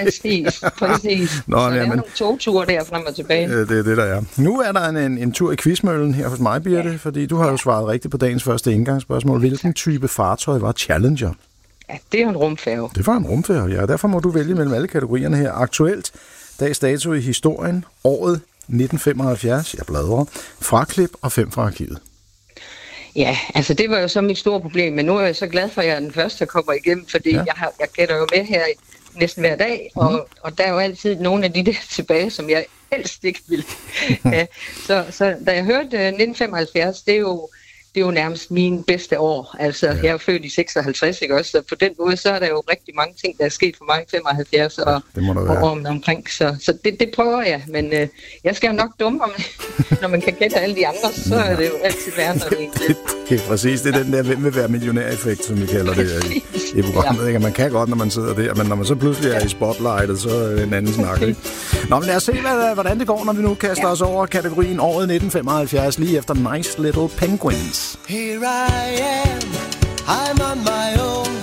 præcis. Der er nogle togture der frem og tilbage. Det er det, der er. Nu er der en tur i quizmøllen her hos mig, Birte, fordi du har jo svaret rigtigt på dagens første indgangsspørgsmål. Hvilken type fartøj var Challenger? Ja, det er en rumfærge. Det var en rumfærge, ja. Derfor må du vælge mellem alle kategorierne her. Aktuelt, dags dato i historien, året 1975, jeg bladrer, fraklip og 5 fra arkivet. Ja, altså det var jo så mit store problem, men nu er jeg så glad for, at jeg er den første, der kommer igennem, fordi jeg gætter jo med her næsten hver dag, og der er jo altid nogle af de der tilbage, som jeg helst ikke vil have. Så da jeg hørte 1975, det er jo nærmest mine bedste år. Altså, jeg er jo født i 56, ikke også? Så på den måde, så er der jo rigtig mange ting, der er sket for mig i 75 og årene omkring. Så det prøver jeg, men jeg skal jo nok dumme, når man kan gætte alle de andre, så er det jo altid værre, når det er præcis. Det er den der hvem vil være millionær-effekt, som vi kalder det i programmet. Ikke? Man kan godt, når man sidder der, men når man så pludselig er i spotlightet, så er det en anden snak. Ikke? Nå, men lad os se, hvordan det går, når vi nu kaster os over kategorien året 1975, lige efter Nice Little Penguins. Here I am, I'm on my own.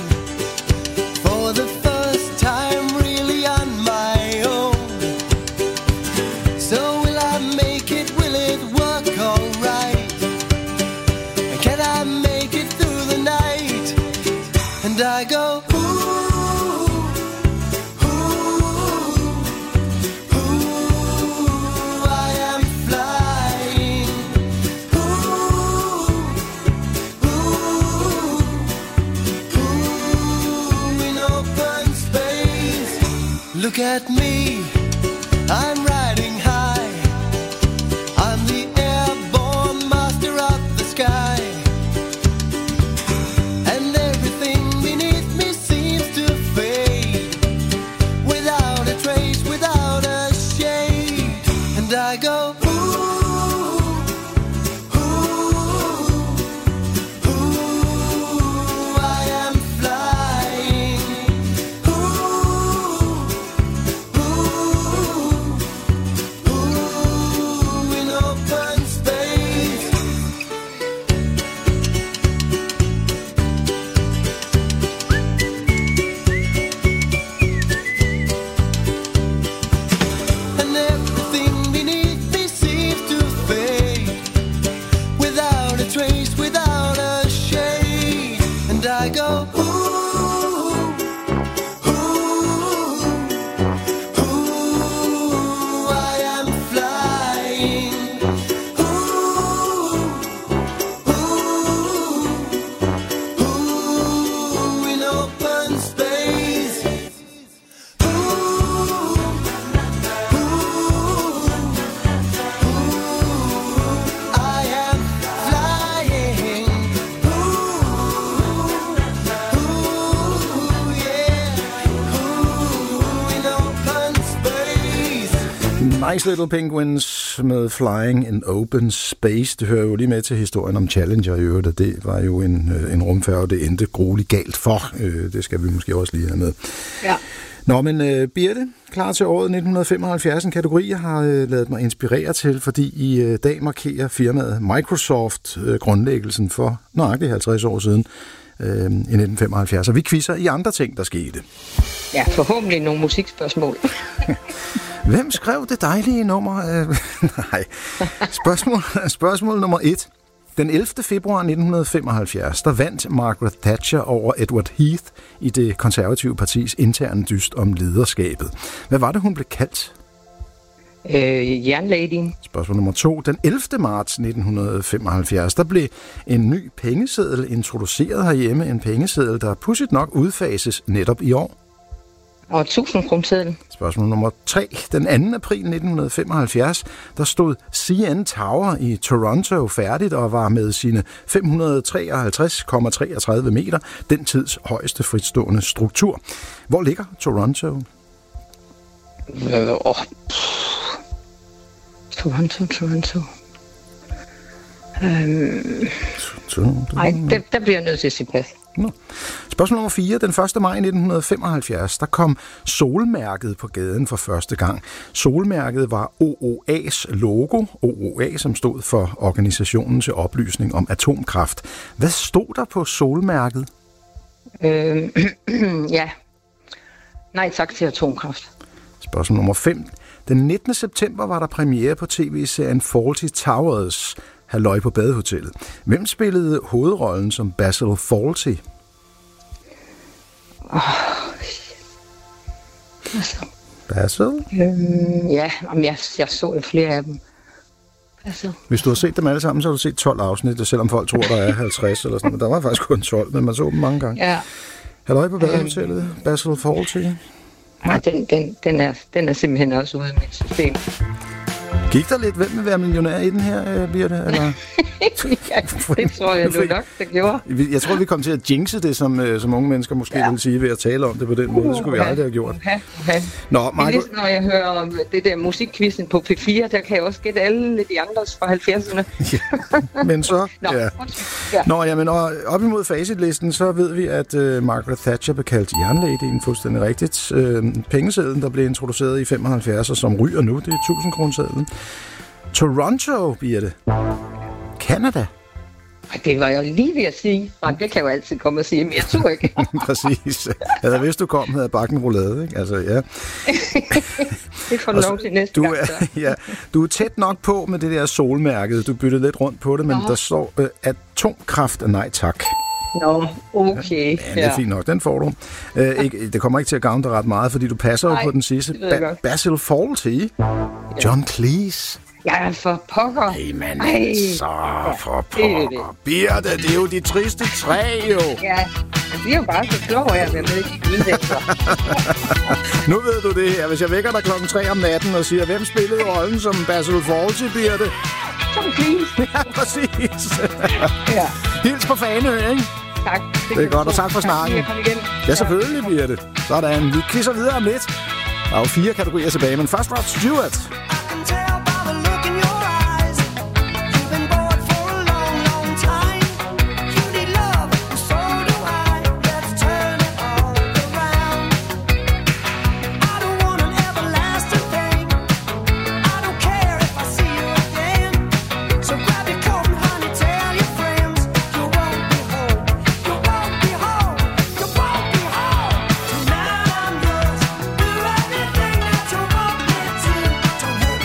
For the first time, really on my own. So will I make it, will it work alright? Can I make it through the night? And I go, look at me, I'm riding high. I'm the airborne master of the sky. And everything beneath trace without a shade. And I go, Nice Little Penguins med Flying in Open Space. Det hører jo lige med til historien om Challenger i øvrigt, og det var jo en rumfærge, det endte grueligt galt for. Det skal vi måske også lige have med. Ja. Nå, men Birte, klar til året 1975. En kategori, jeg har ladet mig inspirere til, fordi i dag markerer firmaet Microsoft grundlæggelsen for nøjagtigt 50 år siden i 1975. Og vi quizzer i andre ting, der skete. Ja, forhåbentlig nogle musikspørgsmål. Hvem skrev det dejlige nummer? Nej. Spørgsmål nummer 1. Den 11. februar 1975, der vandt Margaret Thatcher over Edward Heath i det konservative partis interne dyst om lederskabet. Hvad var det, hun blev kaldt? Jernladyen. Spørgsmål nummer 2. Den 11. marts 1975, der blev en ny pengeseddel introduceret herhjemme. En pengeseddel, der pudsigt nok udfases netop i år. Og 1000-kronesedlen. Spørgsmål nummer 3. Den 2. april 1975, der stod CN Tower i Toronto færdigt og var med sine 553,33 meter den tids højeste fritstående struktur. Hvor ligger Toronto? Toronto. Nej, der bliver jeg nødt til at sige pas. No. Spørgsmål nummer 4. Den 1. maj 1975, der kom solmærket på gaden for første gang. Solmærket var OOA's logo. OOA, som stod for Organisationen til Oplysning om Atomkraft. Hvad stod der på solmærket? Ja. Nej tak til atomkraft. Spørgsmål nummer 5. Den 19. september var der premiere på tv-serien Fawlty Towers. Halløj på badehotellet. Hvem spillede hovedrollen som Basil Fawlty? Basil? Ja, jeg så jo flere af dem. Basil. Hvis du har set dem alle sammen, så har du set 12 afsnit, selvom folk tror, der er 50 eller sådan. Men der var faktisk kun 12, men man så dem mange gange. Ja. Halløj på badehotellet. Basil Fawlty. Nej, den er simpelthen også ude af mit system. Gik der lidt, hvem vil være millionær i den her, Birte? Eller? Ja, det tror jeg nu nok, det gjorde. Jeg tror, vi kom til at jinxe det, som unge mennesker måske vil sige, ved at tale om det på den måde. Det skulle vi aldrig have gjort. Nå, Marco... Ligesom når jeg hører om det der musikquizzen på P4, der kan jeg også gætte alle de andres fra 70'erne. Ja, men så... Nå, ja. Nå, jamen, og op imod facitlisten, så ved vi, at Margaret Thatcher blev kaldt jernladyen, fuldstændig rigtigt. Pengesedlen, der blev introduceret i 75, og som ryger nu, det er 1000-kronesedlen. Toronto, Birte. Canada. Det var jeg lige ved at sige. Det kan jo altid komme og sige, men jeg tror ikke. Præcis. Havde jeg vidst, du kom, havde bakken roulade, ikke? Altså, ja. Det får du lov til næste gang. Ja, du er tæt nok på med det der solmærket. Du byttede lidt rundt på det, men der står atomkraft nej tak. Nå, okay. Ja, det er fint nok. Den får du. Det kommer ikke til at gavne dig ret meget, fordi du passer jo på den sidste. Basil Fawlty. John Cleese. Ja, for pokker. Jamen, så for pokker. Birte, det er jo de triste træ, jo. Ja, det er jo bare så klog, at jeg bliver med i Nu ved du det her. Hvis jeg vækker dig 3:00 om natten og siger, hvem spillede rollen som Basil Fawlty, Birte? John Cleese. Ja, præcis. Ja. Hils på Fanø, ikke? Tak. Det er godt, og tak for snakken. Ja, selvfølgelig, Birte. Sådan, vi quizzer videre om lidt. Der er jo 4 kategorier tilbage, men først Rod Stewart. To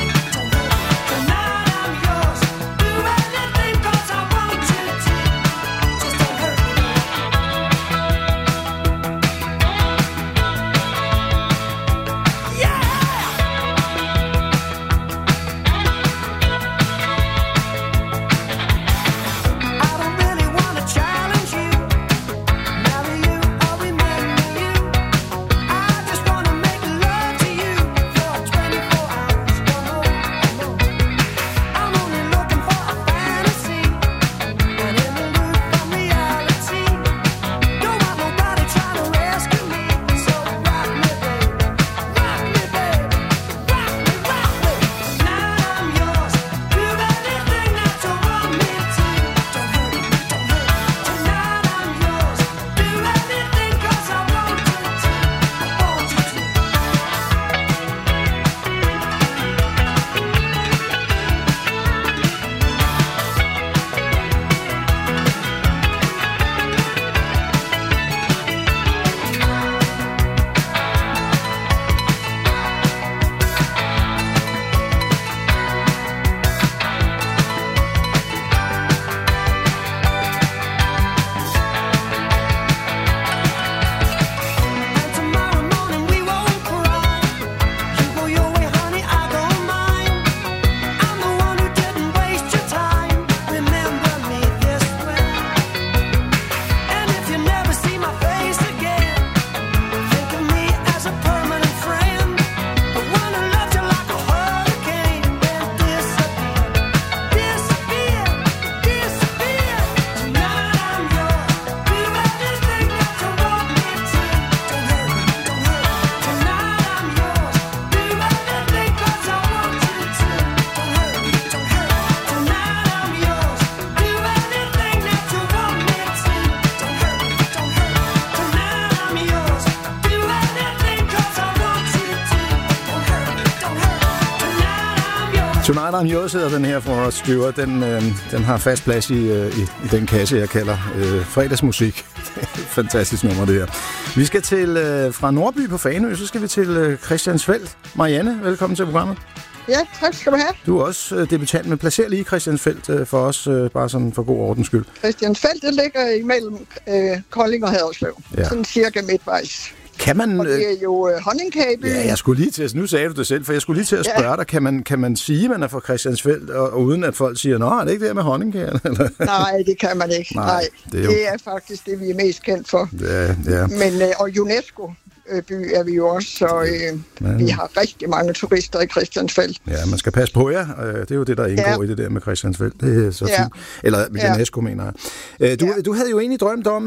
Tonight I'm Yours hedder den her for Rod Stewart. Den har fast plads i den kasse, jeg kalder fredagsmusik. Fantastisk nummer, det her. Vi skal til fra Nordby på Fanø, så skal vi til Christiansfeld. Marianne, velkommen til programmet. Ja, tak skal du have. Du er også debutant, men placer lige Christiansfeld for os, bare sådan for god ordens skyld. Christiansfeld, det ligger imellem Kolding og Haderslev. Ja. Sådan cirka midtvejs. Kan man, og det er jo honningkageby. Ja, jeg skulle lige til, nu sagde du det selv, for jeg skulle lige til at spørge dig, kan man sige, at man er fra Christiansfeld, og uden at folk siger, nå, er det ikke det med honningkager? Nej, det kan man ikke. Nej, det er faktisk det, vi er mest kendt for. Ja. Men, og UNESCO by er vi jo også, så vi har rigtig mange turister i Christiansfeld. Ja, man skal passe på jer. Det er jo det, der indgår i det der med Christiansfeld. Det er så fint. Eller UNESCO, mener jeg. Du havde jo egentlig drømt om,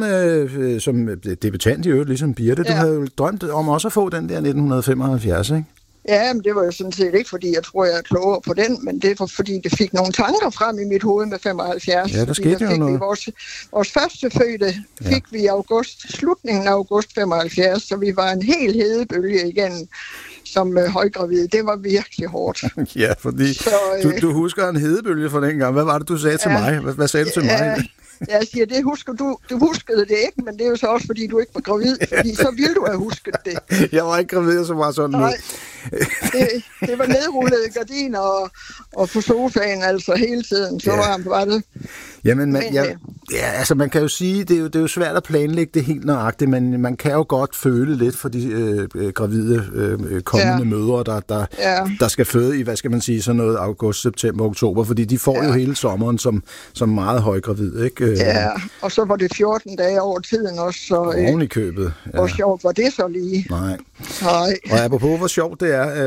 som debutant i øvrigt, ligesom Birte, du havde jo drømt om også at få den der 1975, ikke? Ja, men det var jo sådan set ikke, fordi jeg tror, jeg er klogere på den, men det var, fordi det fik nogle tanker frem i mit hoved med 75. Ja, der skete jo noget. Vores første fødte fik vi i slutningen af august 75, så vi var en helt hedebølge igen som højgravid. Det var virkelig hårdt. Ja, fordi så, du husker en hedebølge fra dengang. Hvad var det, du sagde til mig? Hvad sagde du til mig? Jeg siger, det husker du huskede det ikke, men det er jo så også, fordi du ikke var gravid, fordi så ville du have husket det. Jeg var ikke gravid, så var sådan noget. Det var nedrullede gardiner og på sofaen, altså hele tiden, så var det. Jamen, altså man kan jo sige, det er jo svært at planlægge det helt nøjagtigt, men man kan jo godt føle lidt for de gravide kommende mødre, der skal føde i, hvad skal man sige, sådan noget august, september, oktober, fordi de får jo hele sommeren som meget højgravid, ikke? Ja, og så var det 14 dage over tiden også, så oven i købet. Hvor sjovt var det så lige? Nej. Og apropos, hvor sjovt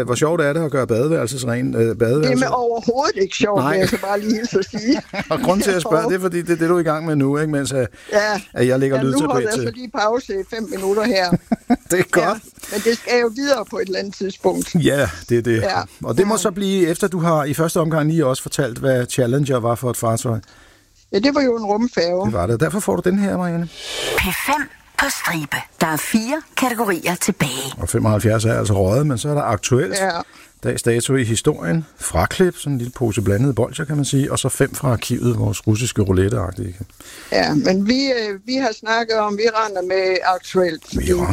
er det at gøre badeværelsesren? Det er med overhovedet ikke sjovt, vil jeg så bare lige så sige. Og grund til at spørge, det er fordi, det er det, du er i gang med nu, ikke? Mens at jeg lægger lyd til nu holder jeg så lige pause i 5 minutter her. Det er godt. Men det skal jo videre på et eller andet tidspunkt. Ja, det er det. Ja. Og det må så blive, efter du har i første omgang lige også fortalt, hvad Challenger var for et fartøj. Ja, det var jo en rumfærge. Det var det. Derfor får du den her, Marianne. P5 på stribe. Der er 4 kategorier tilbage. Og 75 er altså røget, men så er der aktuelt. Ja. Dags dato i historien. Fraklip, sådan en lille pose blandede bolcher, kan man sige. Og så 5 fra arkivet, vores russiske roulette-agtige. Ja, men vi har snakket om, vi render med aktuelt.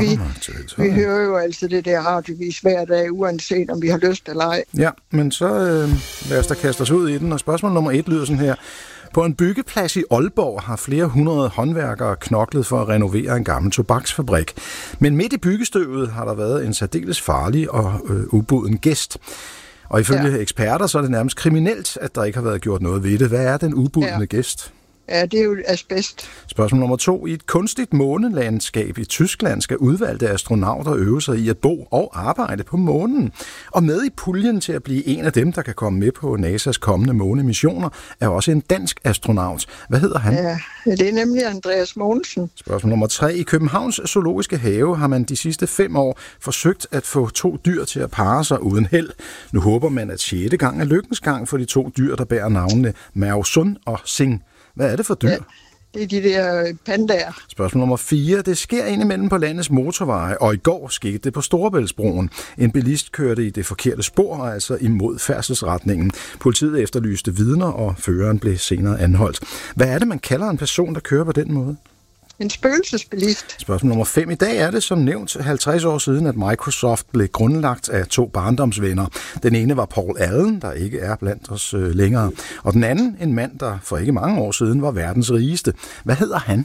Vi hører jo altid det der radiovis hver dag, uanset om vi har lyst eller ej. Ja, men så lad os da kaste os ud i den. Og spørgsmål nummer 1 lyder sådan her. På en byggeplads i Aalborg har flere hundrede håndværkere knoklet for at renovere en gammel tobaksfabrik. Men midt i byggestøvet har der været en særdeles farlig og ubuden gæst. Og ifølge eksperter så er det nærmest kriminelt, at der ikke har været gjort noget ved det. Hvad er den ubudne gæst? Ja, det er jo asbest. Spørgsmål nummer 2. I et kunstigt månelandskab i Tyskland skal udvalgte astronauter øve sig i at bo og arbejde på månen. Og med i puljen til at blive en af dem, der kan komme med på NASA's kommende månemissioner, er også en dansk astronaut. Hvad hedder han? Ja, det er nemlig Andreas Mogensen. Spørgsmål nummer 3. I Københavns Zoologiske Have har man de sidste 5 år forsøgt at få 2 dyr til at parre sig uden held. Nu håber man, at 6. gang er lykkens gang for de 2 dyr, der bærer navnene Mao-Sun og Sing. Hvad er det for dyr? Ja, det er de der pandaer. Spørgsmål nummer 4. Det sker indimellem på landets motorveje, og i går skete det på Storebæltsbroen. En bilist kørte i det forkerte spor, altså imod færdselsretningen. Politiet efterlyste vidner, og føreren blev senere anholdt. Hvad er det, man kalder en person, der kører på den måde? En spøgelsesbilist. Spørgsmål nummer 5. I dag er det som nævnt 50 år siden, at Microsoft blev grundlagt af 2 barndomsvenner. Den ene var Paul Allen, der ikke er blandt os længere. Og den anden, en mand, der for ikke mange år siden var verdens rigeste. Hvad hedder han?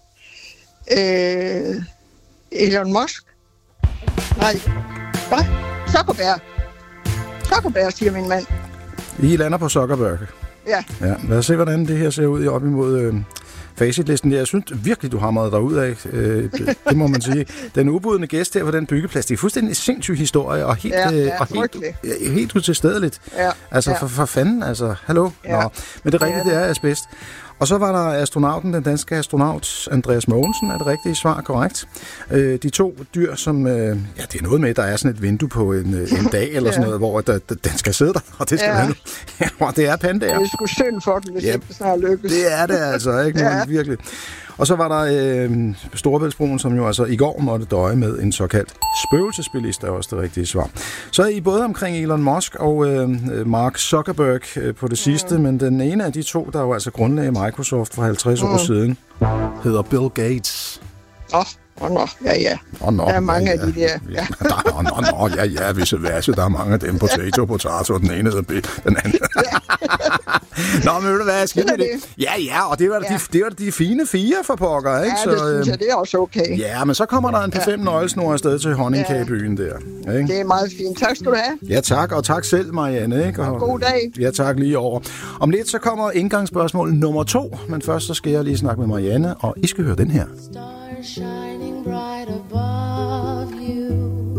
Elon Musk. Nej. Hvad? Zuckerberg, siger min mand. I lander på Zuckerberg. Ja. Lad os se, hvordan det her ser ud op imod facitlisten. Jeg synes virkelig, du hamrede dig ud af. Det må man sige. Den ubudne gæst her på den byggeplads, det er fuldstændig en sindssyg historie, og helt utilstedeligt. Ja. Altså, for fanden, altså, hallo? Ja. Nå. Men det rigtige, det er asbest. Og så var der astronauten, den danske astronaut Andreas Mogensen, er det rigtige svar korrekt. De 2 dyr, som, det er noget med, der er sådan et vindue på en dag eller sådan noget, hvor den skal sidde der, og det skal være nu. Og det er pandaer. Det er sgu synd for dem, hvis det snart lykkes. Det er det altså, ikke? virkelig. Og så var der Storebæltsbroen, som jo altså i går måtte døje med en såkaldt spøgelsesbilist, er også det rigtige svar. Så er I både omkring Elon Musk og Mark Zuckerberg på det sidste, men den ene af de to, der jo altså grundlagde Microsoft for 50 år siden, hedder Bill Gates. Ja. Der er mange af de der. Ja. Visse værse, der er mange af dem. Potato, den ene hedder den anden. Nå, men ved du hvad, skidt med det? Ja, og det var de fine 4 for pokker, ikke? Ja, det synes jeg, det er også okay. Ja, men så kommer der en P5 nøglesnor afsted til Honningkagebyen der. Ikke? Det er meget fint. Tak skal du have. Ja, tak, og tak selv, Marianne. Ikke? Og god dag. Ja, tak lige over. Om lidt, så kommer indgangsspørgsmål nummer 2, men først så skal jeg lige snakke med Marianne, og I skal høre den her. Shining bright above you.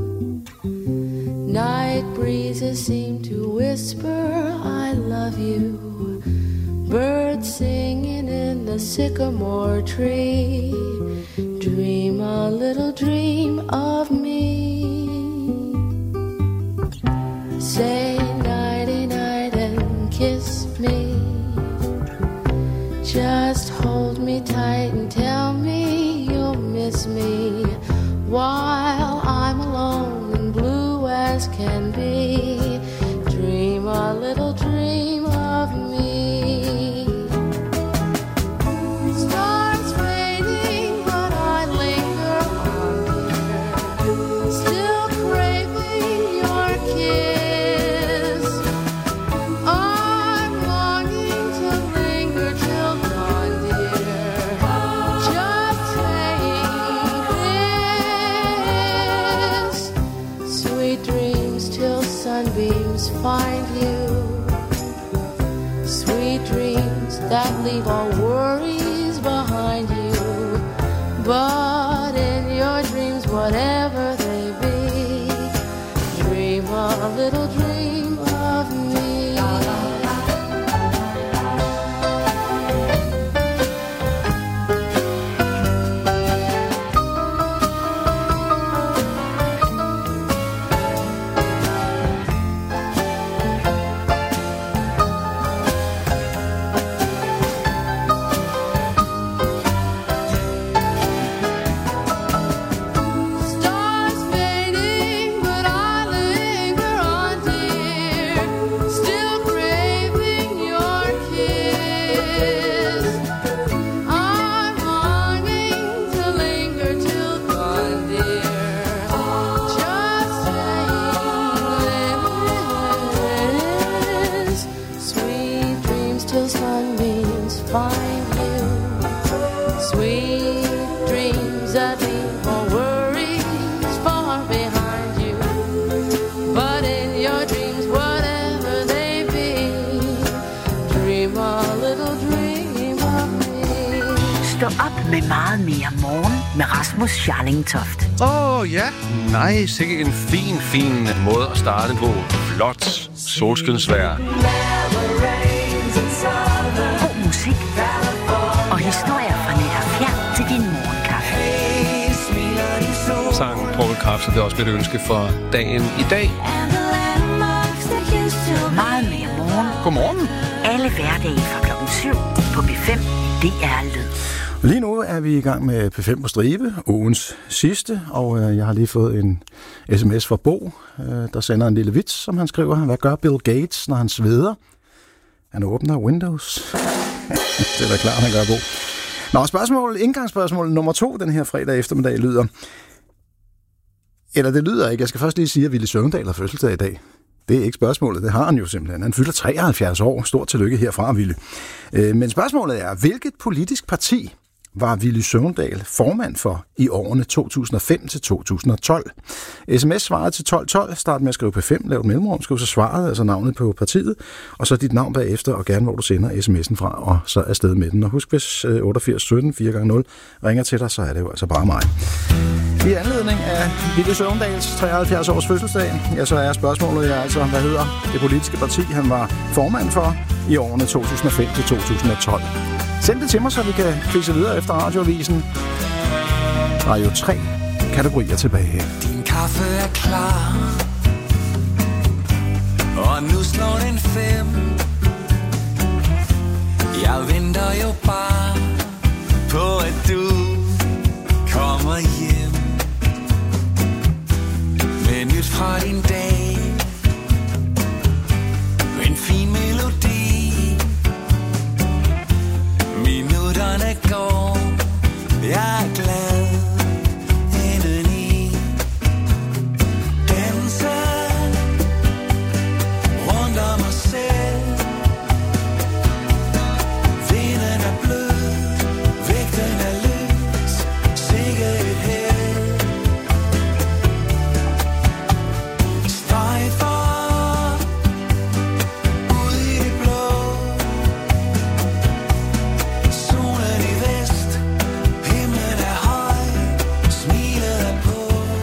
Night breezes seem to whisper, I love you. Birds singing in the sycamore tree. Dream a little dream of me. Say nighty night and kiss me. Just hold me tight and tell me you'll miss me while I'm alone and blue as can be. Dream a little dream of me. Stars fading, but I linger on here, still craving your kiss. I'm longing to linger till dawn, dear. Just saying this. Sweet dreams till sunbeams find you. Sweet dreams that leave all worries behind you. But in your dreams, whatever they be, dream a little dream of me. Stars fading, but I linger on, dear. Still craving your kiss. I'm longing to linger till dawn, dear. Just saying this. Sweet dreams till sunbeams find you. Sweet dreams that leave all worries far behind you. But in your dreams, whatever they be, dream a little dream of me. Stå op med meget mere morgen med Rasmus Scharling-Toft. Ja. Nej, sikkert en fin måde at starte på. Flot solskinsvejr. God musik og historier fra net og fjern til din morgenkaffe. Sangen Paul Kraft, så det er også mit ønske for dagen i dag. Meget mere morgen. Godmorgen. Alle hverdage fra klokken 7 på B5. Det er Lyd. Lige nu er vi i gang med P5 på stribe, ugens sidste, og jeg har lige fået en sms fra Bo, der sender en lille vits, som han skriver. Hvad gør Bill Gates, når han sveder? Han åbner Windows. Det er da klart, han gør, Bo. Indgangsspørgsmål nummer 2 den her fredag eftermiddag lyder... Eller det lyder ikke. Jeg skal først lige sige, at Villy Søvndal har fødselsdag i dag. Det er ikke spørgsmålet, det har han jo simpelthen. Han fylder 73 år. Stort tillykke herfra, Villy. Men spørgsmålet er, hvilket politisk parti var Villy Søvndal formand for i årene 2005 til 2012? SMS-svaret til 1212. Start med at skrive P5, lav et mellemrum, skriv så svaret, altså navnet på partiet, og så dit navn bagefter, og gerne hvor du sender sms'en fra, og så afsted med den. Og husk, hvis 8817 4x0 ringer til dig, så er det jo altså bare mig. I anledning af Villy Søvndals 73 års fødselsdag, ja, så er spørgsmålet altså, hvad hedder det politiske parti, han var formand for i årene 2005 til 2012? Send det til mig, så vi kan quizze videre efter radioavisen. Der er jo 3 kategorier tilbage her. Din kaffe er klar, og nu slår den 5. Jeg venter jo bare dig hjem med nyt fra din dag, en fin melodi. Minutterne går, jeg er glad indeni. Danse rundt om mig selv. Vinden er blød, vægten er løs, sikke et held. Strejfer ud i det blå, solen i vest, himlen er høj, smilet er på.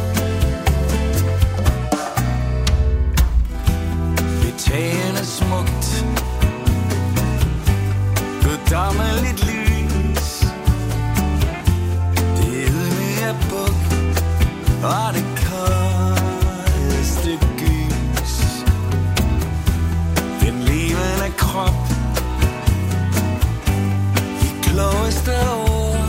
Betagende smukt, guddommeligt lys, det ydmyge buk og det koldeste gys. Den levende krop, de klogeste ord,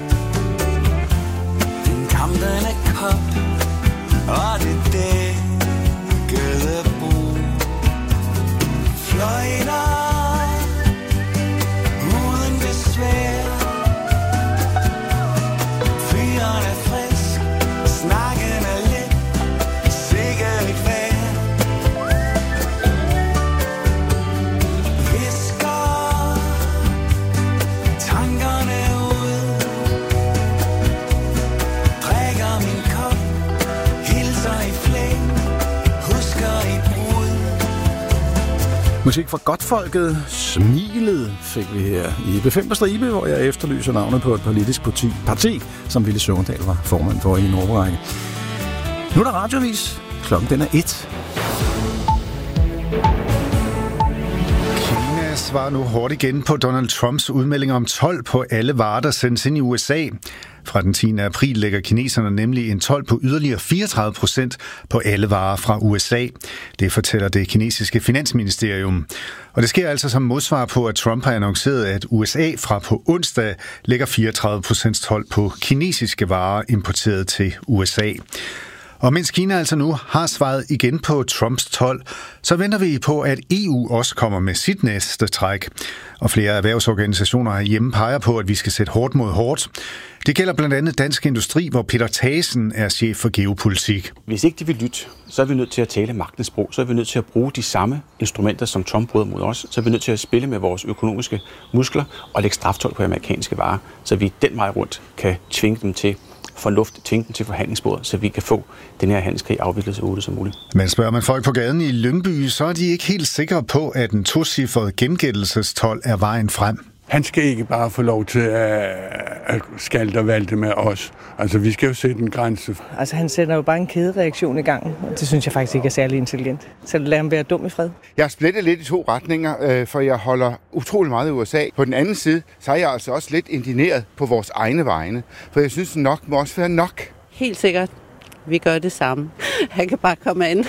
den kamdende kop og det dækkede bord. Fløjter uden besvær, fyren er frisk, snakken er let, sikkert vejr. Visker tankerne ud, drikker min kop, hilser i flæng, husker i brud. Musik fra Godtfolket, Smilet, fik vi her i B5 på stribe, hvor jeg efterlyser navnet på et politisk parti, som Ville Søvndal var formand for i en årrække. Nu er der radiovis. Klokken den er 1. Kina svarer nu hårdt igen på Donald Trumps udmelding om told på alle varer, der sendes ind i USA. Fra den 10. april lægger kineserne nemlig en told på yderligere 34% på alle varer fra USA. Det fortæller det kinesiske finansministerium. Og det sker altså som modsvar på, at Trump har annonceret, at USA fra på onsdag lægger 34% told på kinesiske varer importeret til USA. Og mens Kina altså nu har svaret igen på Trumps told, så venter vi på, at EU også kommer med sit næste træk. Og flere erhvervsorganisationer herhjemme peger på, at vi skal sætte hårdt mod hårdt. Det gælder blandt andet Dansk Industri, hvor Peter Thasen er chef for geopolitik. Hvis ikke de vil lytte, så er vi nødt til at tale magtens sprog. Så er vi nødt til at bruge de samme instrumenter, som Trump bruger mod os. Så er vi nødt til at spille med vores økonomiske muskler og lægge straftold på amerikanske varer, så vi den vej rundt kan tvinge dem til fornuft, tvinge dem til forhandlingsbordet, så vi kan få den her handelskrig afviklet så hurtigt som muligt. Men spørger man folk på gaden i Lyngby, så er de ikke helt sikre på, at en tocifret gengældelsestold er vejen frem. Han skal ikke bare få lov til at skalte og valte med os. Altså, vi skal jo sætte en grænse. Altså, han sætter jo bare en kædereaktion i gang, og det synes jeg faktisk ikke er særlig intelligent. Så lad ham være dum i fred. Jeg har splittet lidt i to retninger, for jeg holder utrolig meget i USA. På den anden side, så er jeg altså også lidt indigneret på vores egne vegne, for jeg synes nok må også være nok. Helt sikkert. Vi gør det samme. Han kan bare komme an.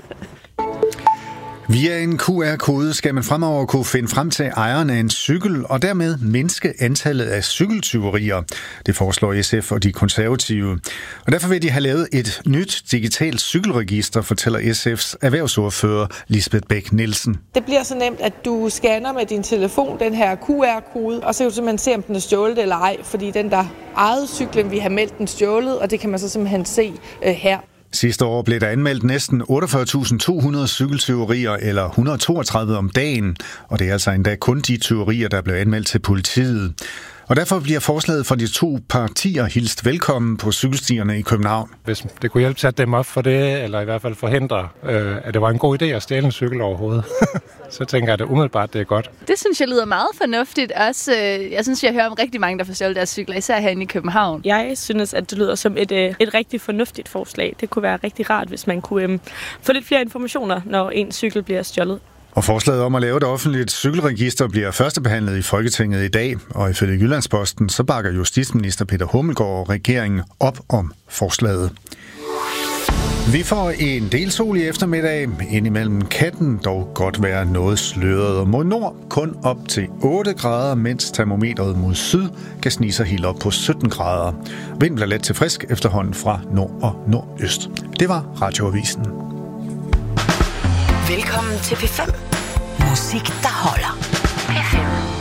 Via en QR-kode skal man fremover kunne finde frem til ejeren af en cykel, og dermed mindske antallet af cykeltyverier. Det foreslår SF og de konservative. Og derfor vil de have lavet et nyt digitalt cykelregister, fortæller SF's erhvervsordfører Lisbeth Bech Nielsen. Det bliver så nemt, at du scanner med din telefon den her QR-kode, og så kan du simpelthen se, om den er stjålet eller ej, fordi den, der ejede cyklen, vil have meldt den stjålet, og det kan man så simpelthen se her. Sidste år blev der anmeldt næsten 48.200 cykeltyverier, eller 132 om dagen, og det er altså endda kun de tyverier, der blev anmeldt til politiet. Og derfor bliver forslaget fra de to partier hilst velkommen på cykelstierne i København. Hvis det kunne hjælpe til at dæmme op for det, eller i hvert fald forhindre, at det var en god idé at stjæle en cykel overhovedet, så tænker jeg, at det umiddelbart det er godt. Det synes jeg lyder meget fornuftigt. Også, jeg synes, jeg hører om rigtig mange, der får stjålet deres cykler, især herinde i København. Jeg synes, at det lyder som et rigtig fornuftigt forslag. Det kunne være rigtig rart, hvis man kunne få lidt flere informationer, når en cykel bliver stjålet. Og forslaget om at lave et offentligt cykelregister bliver førstebehandlet i Folketinget i dag, og ifølge Jyllandsposten så bakker justitsminister Peter Hummelgaard og regeringen op om forslaget. Vi får en del sol i eftermiddag. Indimellem kan den dog godt være noget sløret, og mod nord kun op til 8 grader, mens termometret mod syd kan snige sig helt op på 17 grader. Vinden bliver let til frisk efterhånden fra nord og nordøst. Det var Radioavisen. Velkommen til P5. Musik, der holder. P5.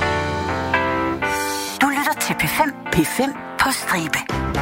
Du lytter til P5. P5 på stribe.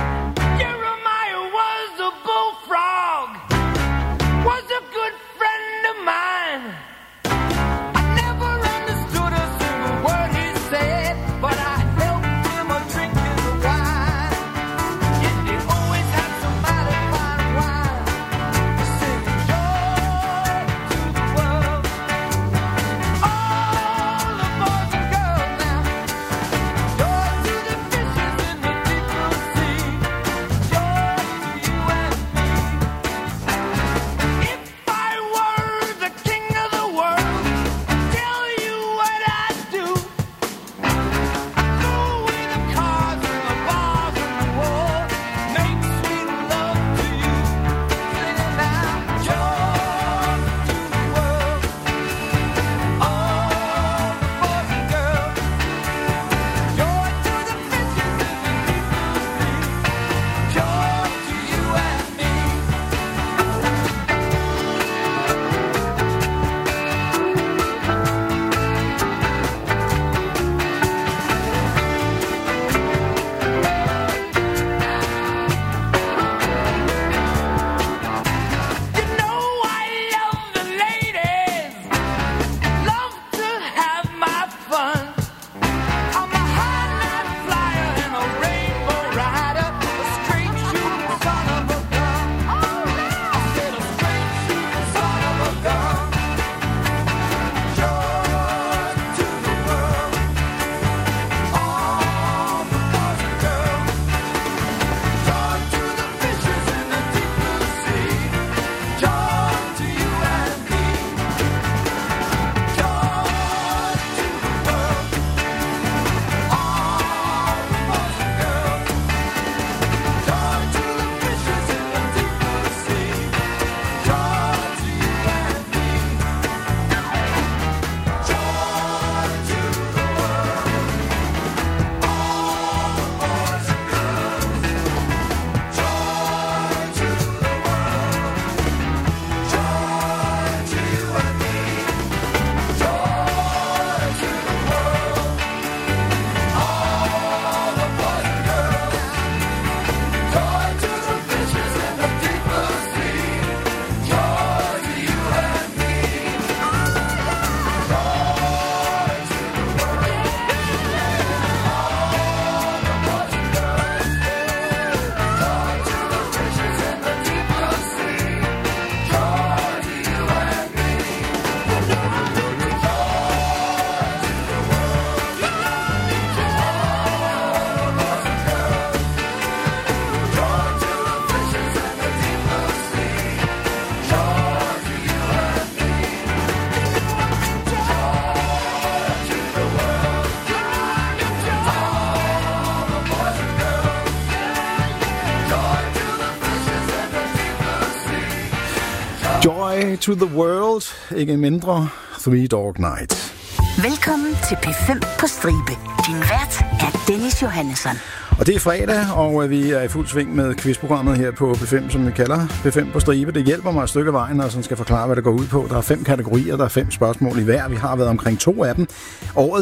Joy to the World, ikke mindre, Three Dog Night. Velkommen til P5 på stribe. Din vært er Dennis Johannesson. Og det er fredag, og vi er i fuld sving med quizprogrammet her på P5, som vi kalder P5 på stribe. Det hjælper mig et stykke af vejen, og sådan skal forklare, hvad det går ud på. Der er 5 kategorier, der er 5 spørgsmål i hver. Vi har været omkring 2 af dem. Året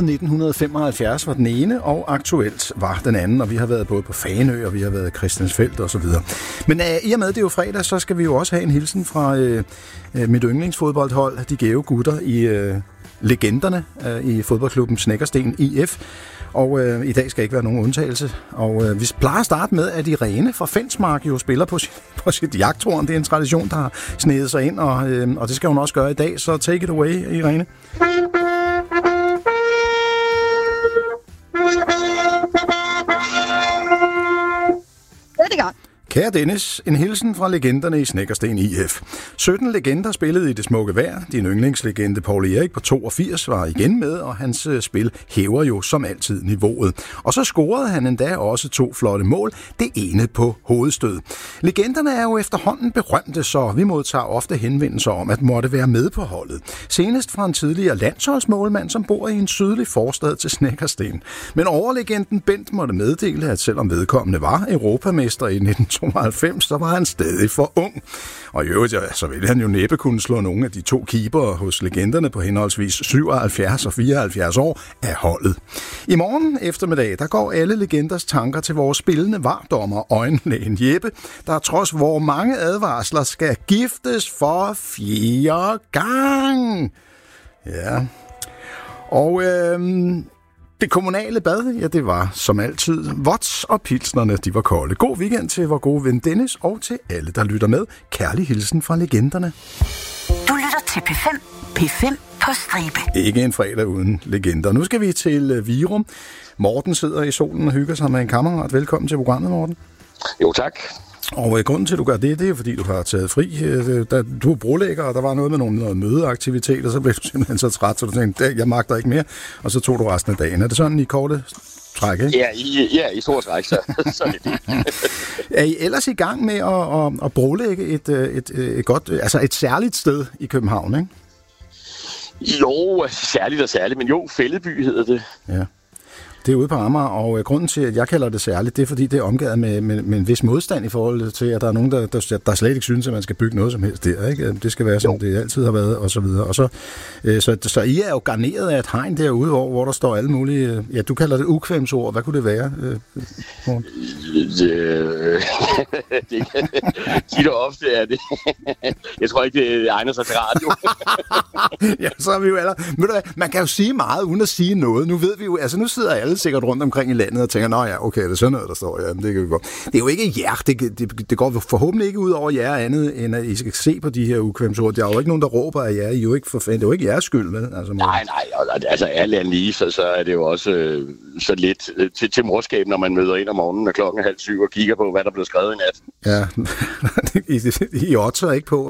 1975 var den ene, og aktuelt var den anden. Og vi har været både på Fanø, og vi har været i Christiansfeld og så videre. Men i og med, det er jo fredag, så skal vi jo også have en hilsen fra mit yndlingsfodboldhold, de gæve gutter i legenderne i fodboldklubben Snekkersten IF. Og i dag skal ikke være nogen undtagelse. Og vi plejer at starte med, at Irene fra Fensmark jo spiller på sit jagthorn. Det er en tradition, der har snedet sig ind, og det skal hun også gøre i dag. Så take it away, Irene. Kære Dennis, en hilsen fra legenderne i Snekkersten IF. 17 legender spillede i det smukke vejr. Din yndlingslegende Paul Erik på 82 var igen med, og hans spil hæver jo som altid niveauet. Og så scorede han endda også 2 flotte mål, det ene på hovedstød. Legenderne er jo efterhånden berømte, så vi modtager ofte henvendelser om at måtte være med på holdet. Senest fra en tidligere landsholdsmålmand, som bor i en sydlig forstad til Snekkersten. Men overlegenden Bent måtte meddele, at selvom vedkommende var europamester i 1992, så var han stadig for ung. Og i øvrigt, så ville han jo næppe kunne slå nogle af de 2 keepere hos legenderne på henholdsvis 77 og 74 år af holdet. I morgen eftermiddag, der går alle legenders tanker til vores spillende vardommer, øjenlægen Jeppe, der trods hvor mange advarsler skal giftes for 4 gang. Ja. Og det kommunale bad, ja, det var som altid vods, og pilsnerne, de var kolde. God weekend til vor gode ven Dennis, og til alle, der lytter med. Kærlig hilsen fra legenderne. Du lytter til P5. P5 på stribe. Ikke en fredag uden legender. Nu skal vi til Virum. Morten sidder i solen og hygger sig med en kammerat. Velkommen til programmet, Morten. Jo, tak. Og grunden til, at du gør det er, fordi du har taget fri. Du er brolægger, og der var noget med nogle mødeaktiviteter, så blev du simpelthen så træt, så du tænkte, jeg magter ikke mere, og så tog du resten af dagen. Er det sådan i korte træk, ikke? Ja, i store træk, så er det det. Er I ellers i gang med at brolægge et godt, altså et særligt sted i København, ikke? Jo, særligt, men jo, Fælleby hedder det. Ja. Det er ude på Amager, og grunden til, at jeg kalder det særligt, det er, fordi det er omgivet med en vis modstand i forhold til, at der er nogen, der slet ikke synes, at man skal bygge noget som helst der, ikke? Det skal være, som det altid har været, og så videre. Og så I er jo garneret af et hegn derude, hvor der står alle mulige, ja, du kalder det ukvemsord. Hvad kunne det være? Tit og ofte er det. Jeg tror ikke, det egner sig til radio. Ja, så er vi jo man kan jo sige meget, uden at sige noget. Nu ved vi jo, altså nu sidder alle sikkert rundt omkring i landet og tænker, nå ja, okay, det er sådan noget, der står. Ja, det kan vi godt. Det er jo ikke jer. Det går forhåbentlig ikke ud over jer andet, end at I skal se på de her ukvemsord. Der er jo ikke nogen, der råber af jer. I er jo ikke det er jo ikke jeres skyld, vel? Altså, nej. Altså, alt andet lige, så er det jo også så lidt til morskab, når man møder ind om morgenen, og klokken 6:30 og kigger på, hvad der blev skrevet i nat. Ja, I otter ikke på,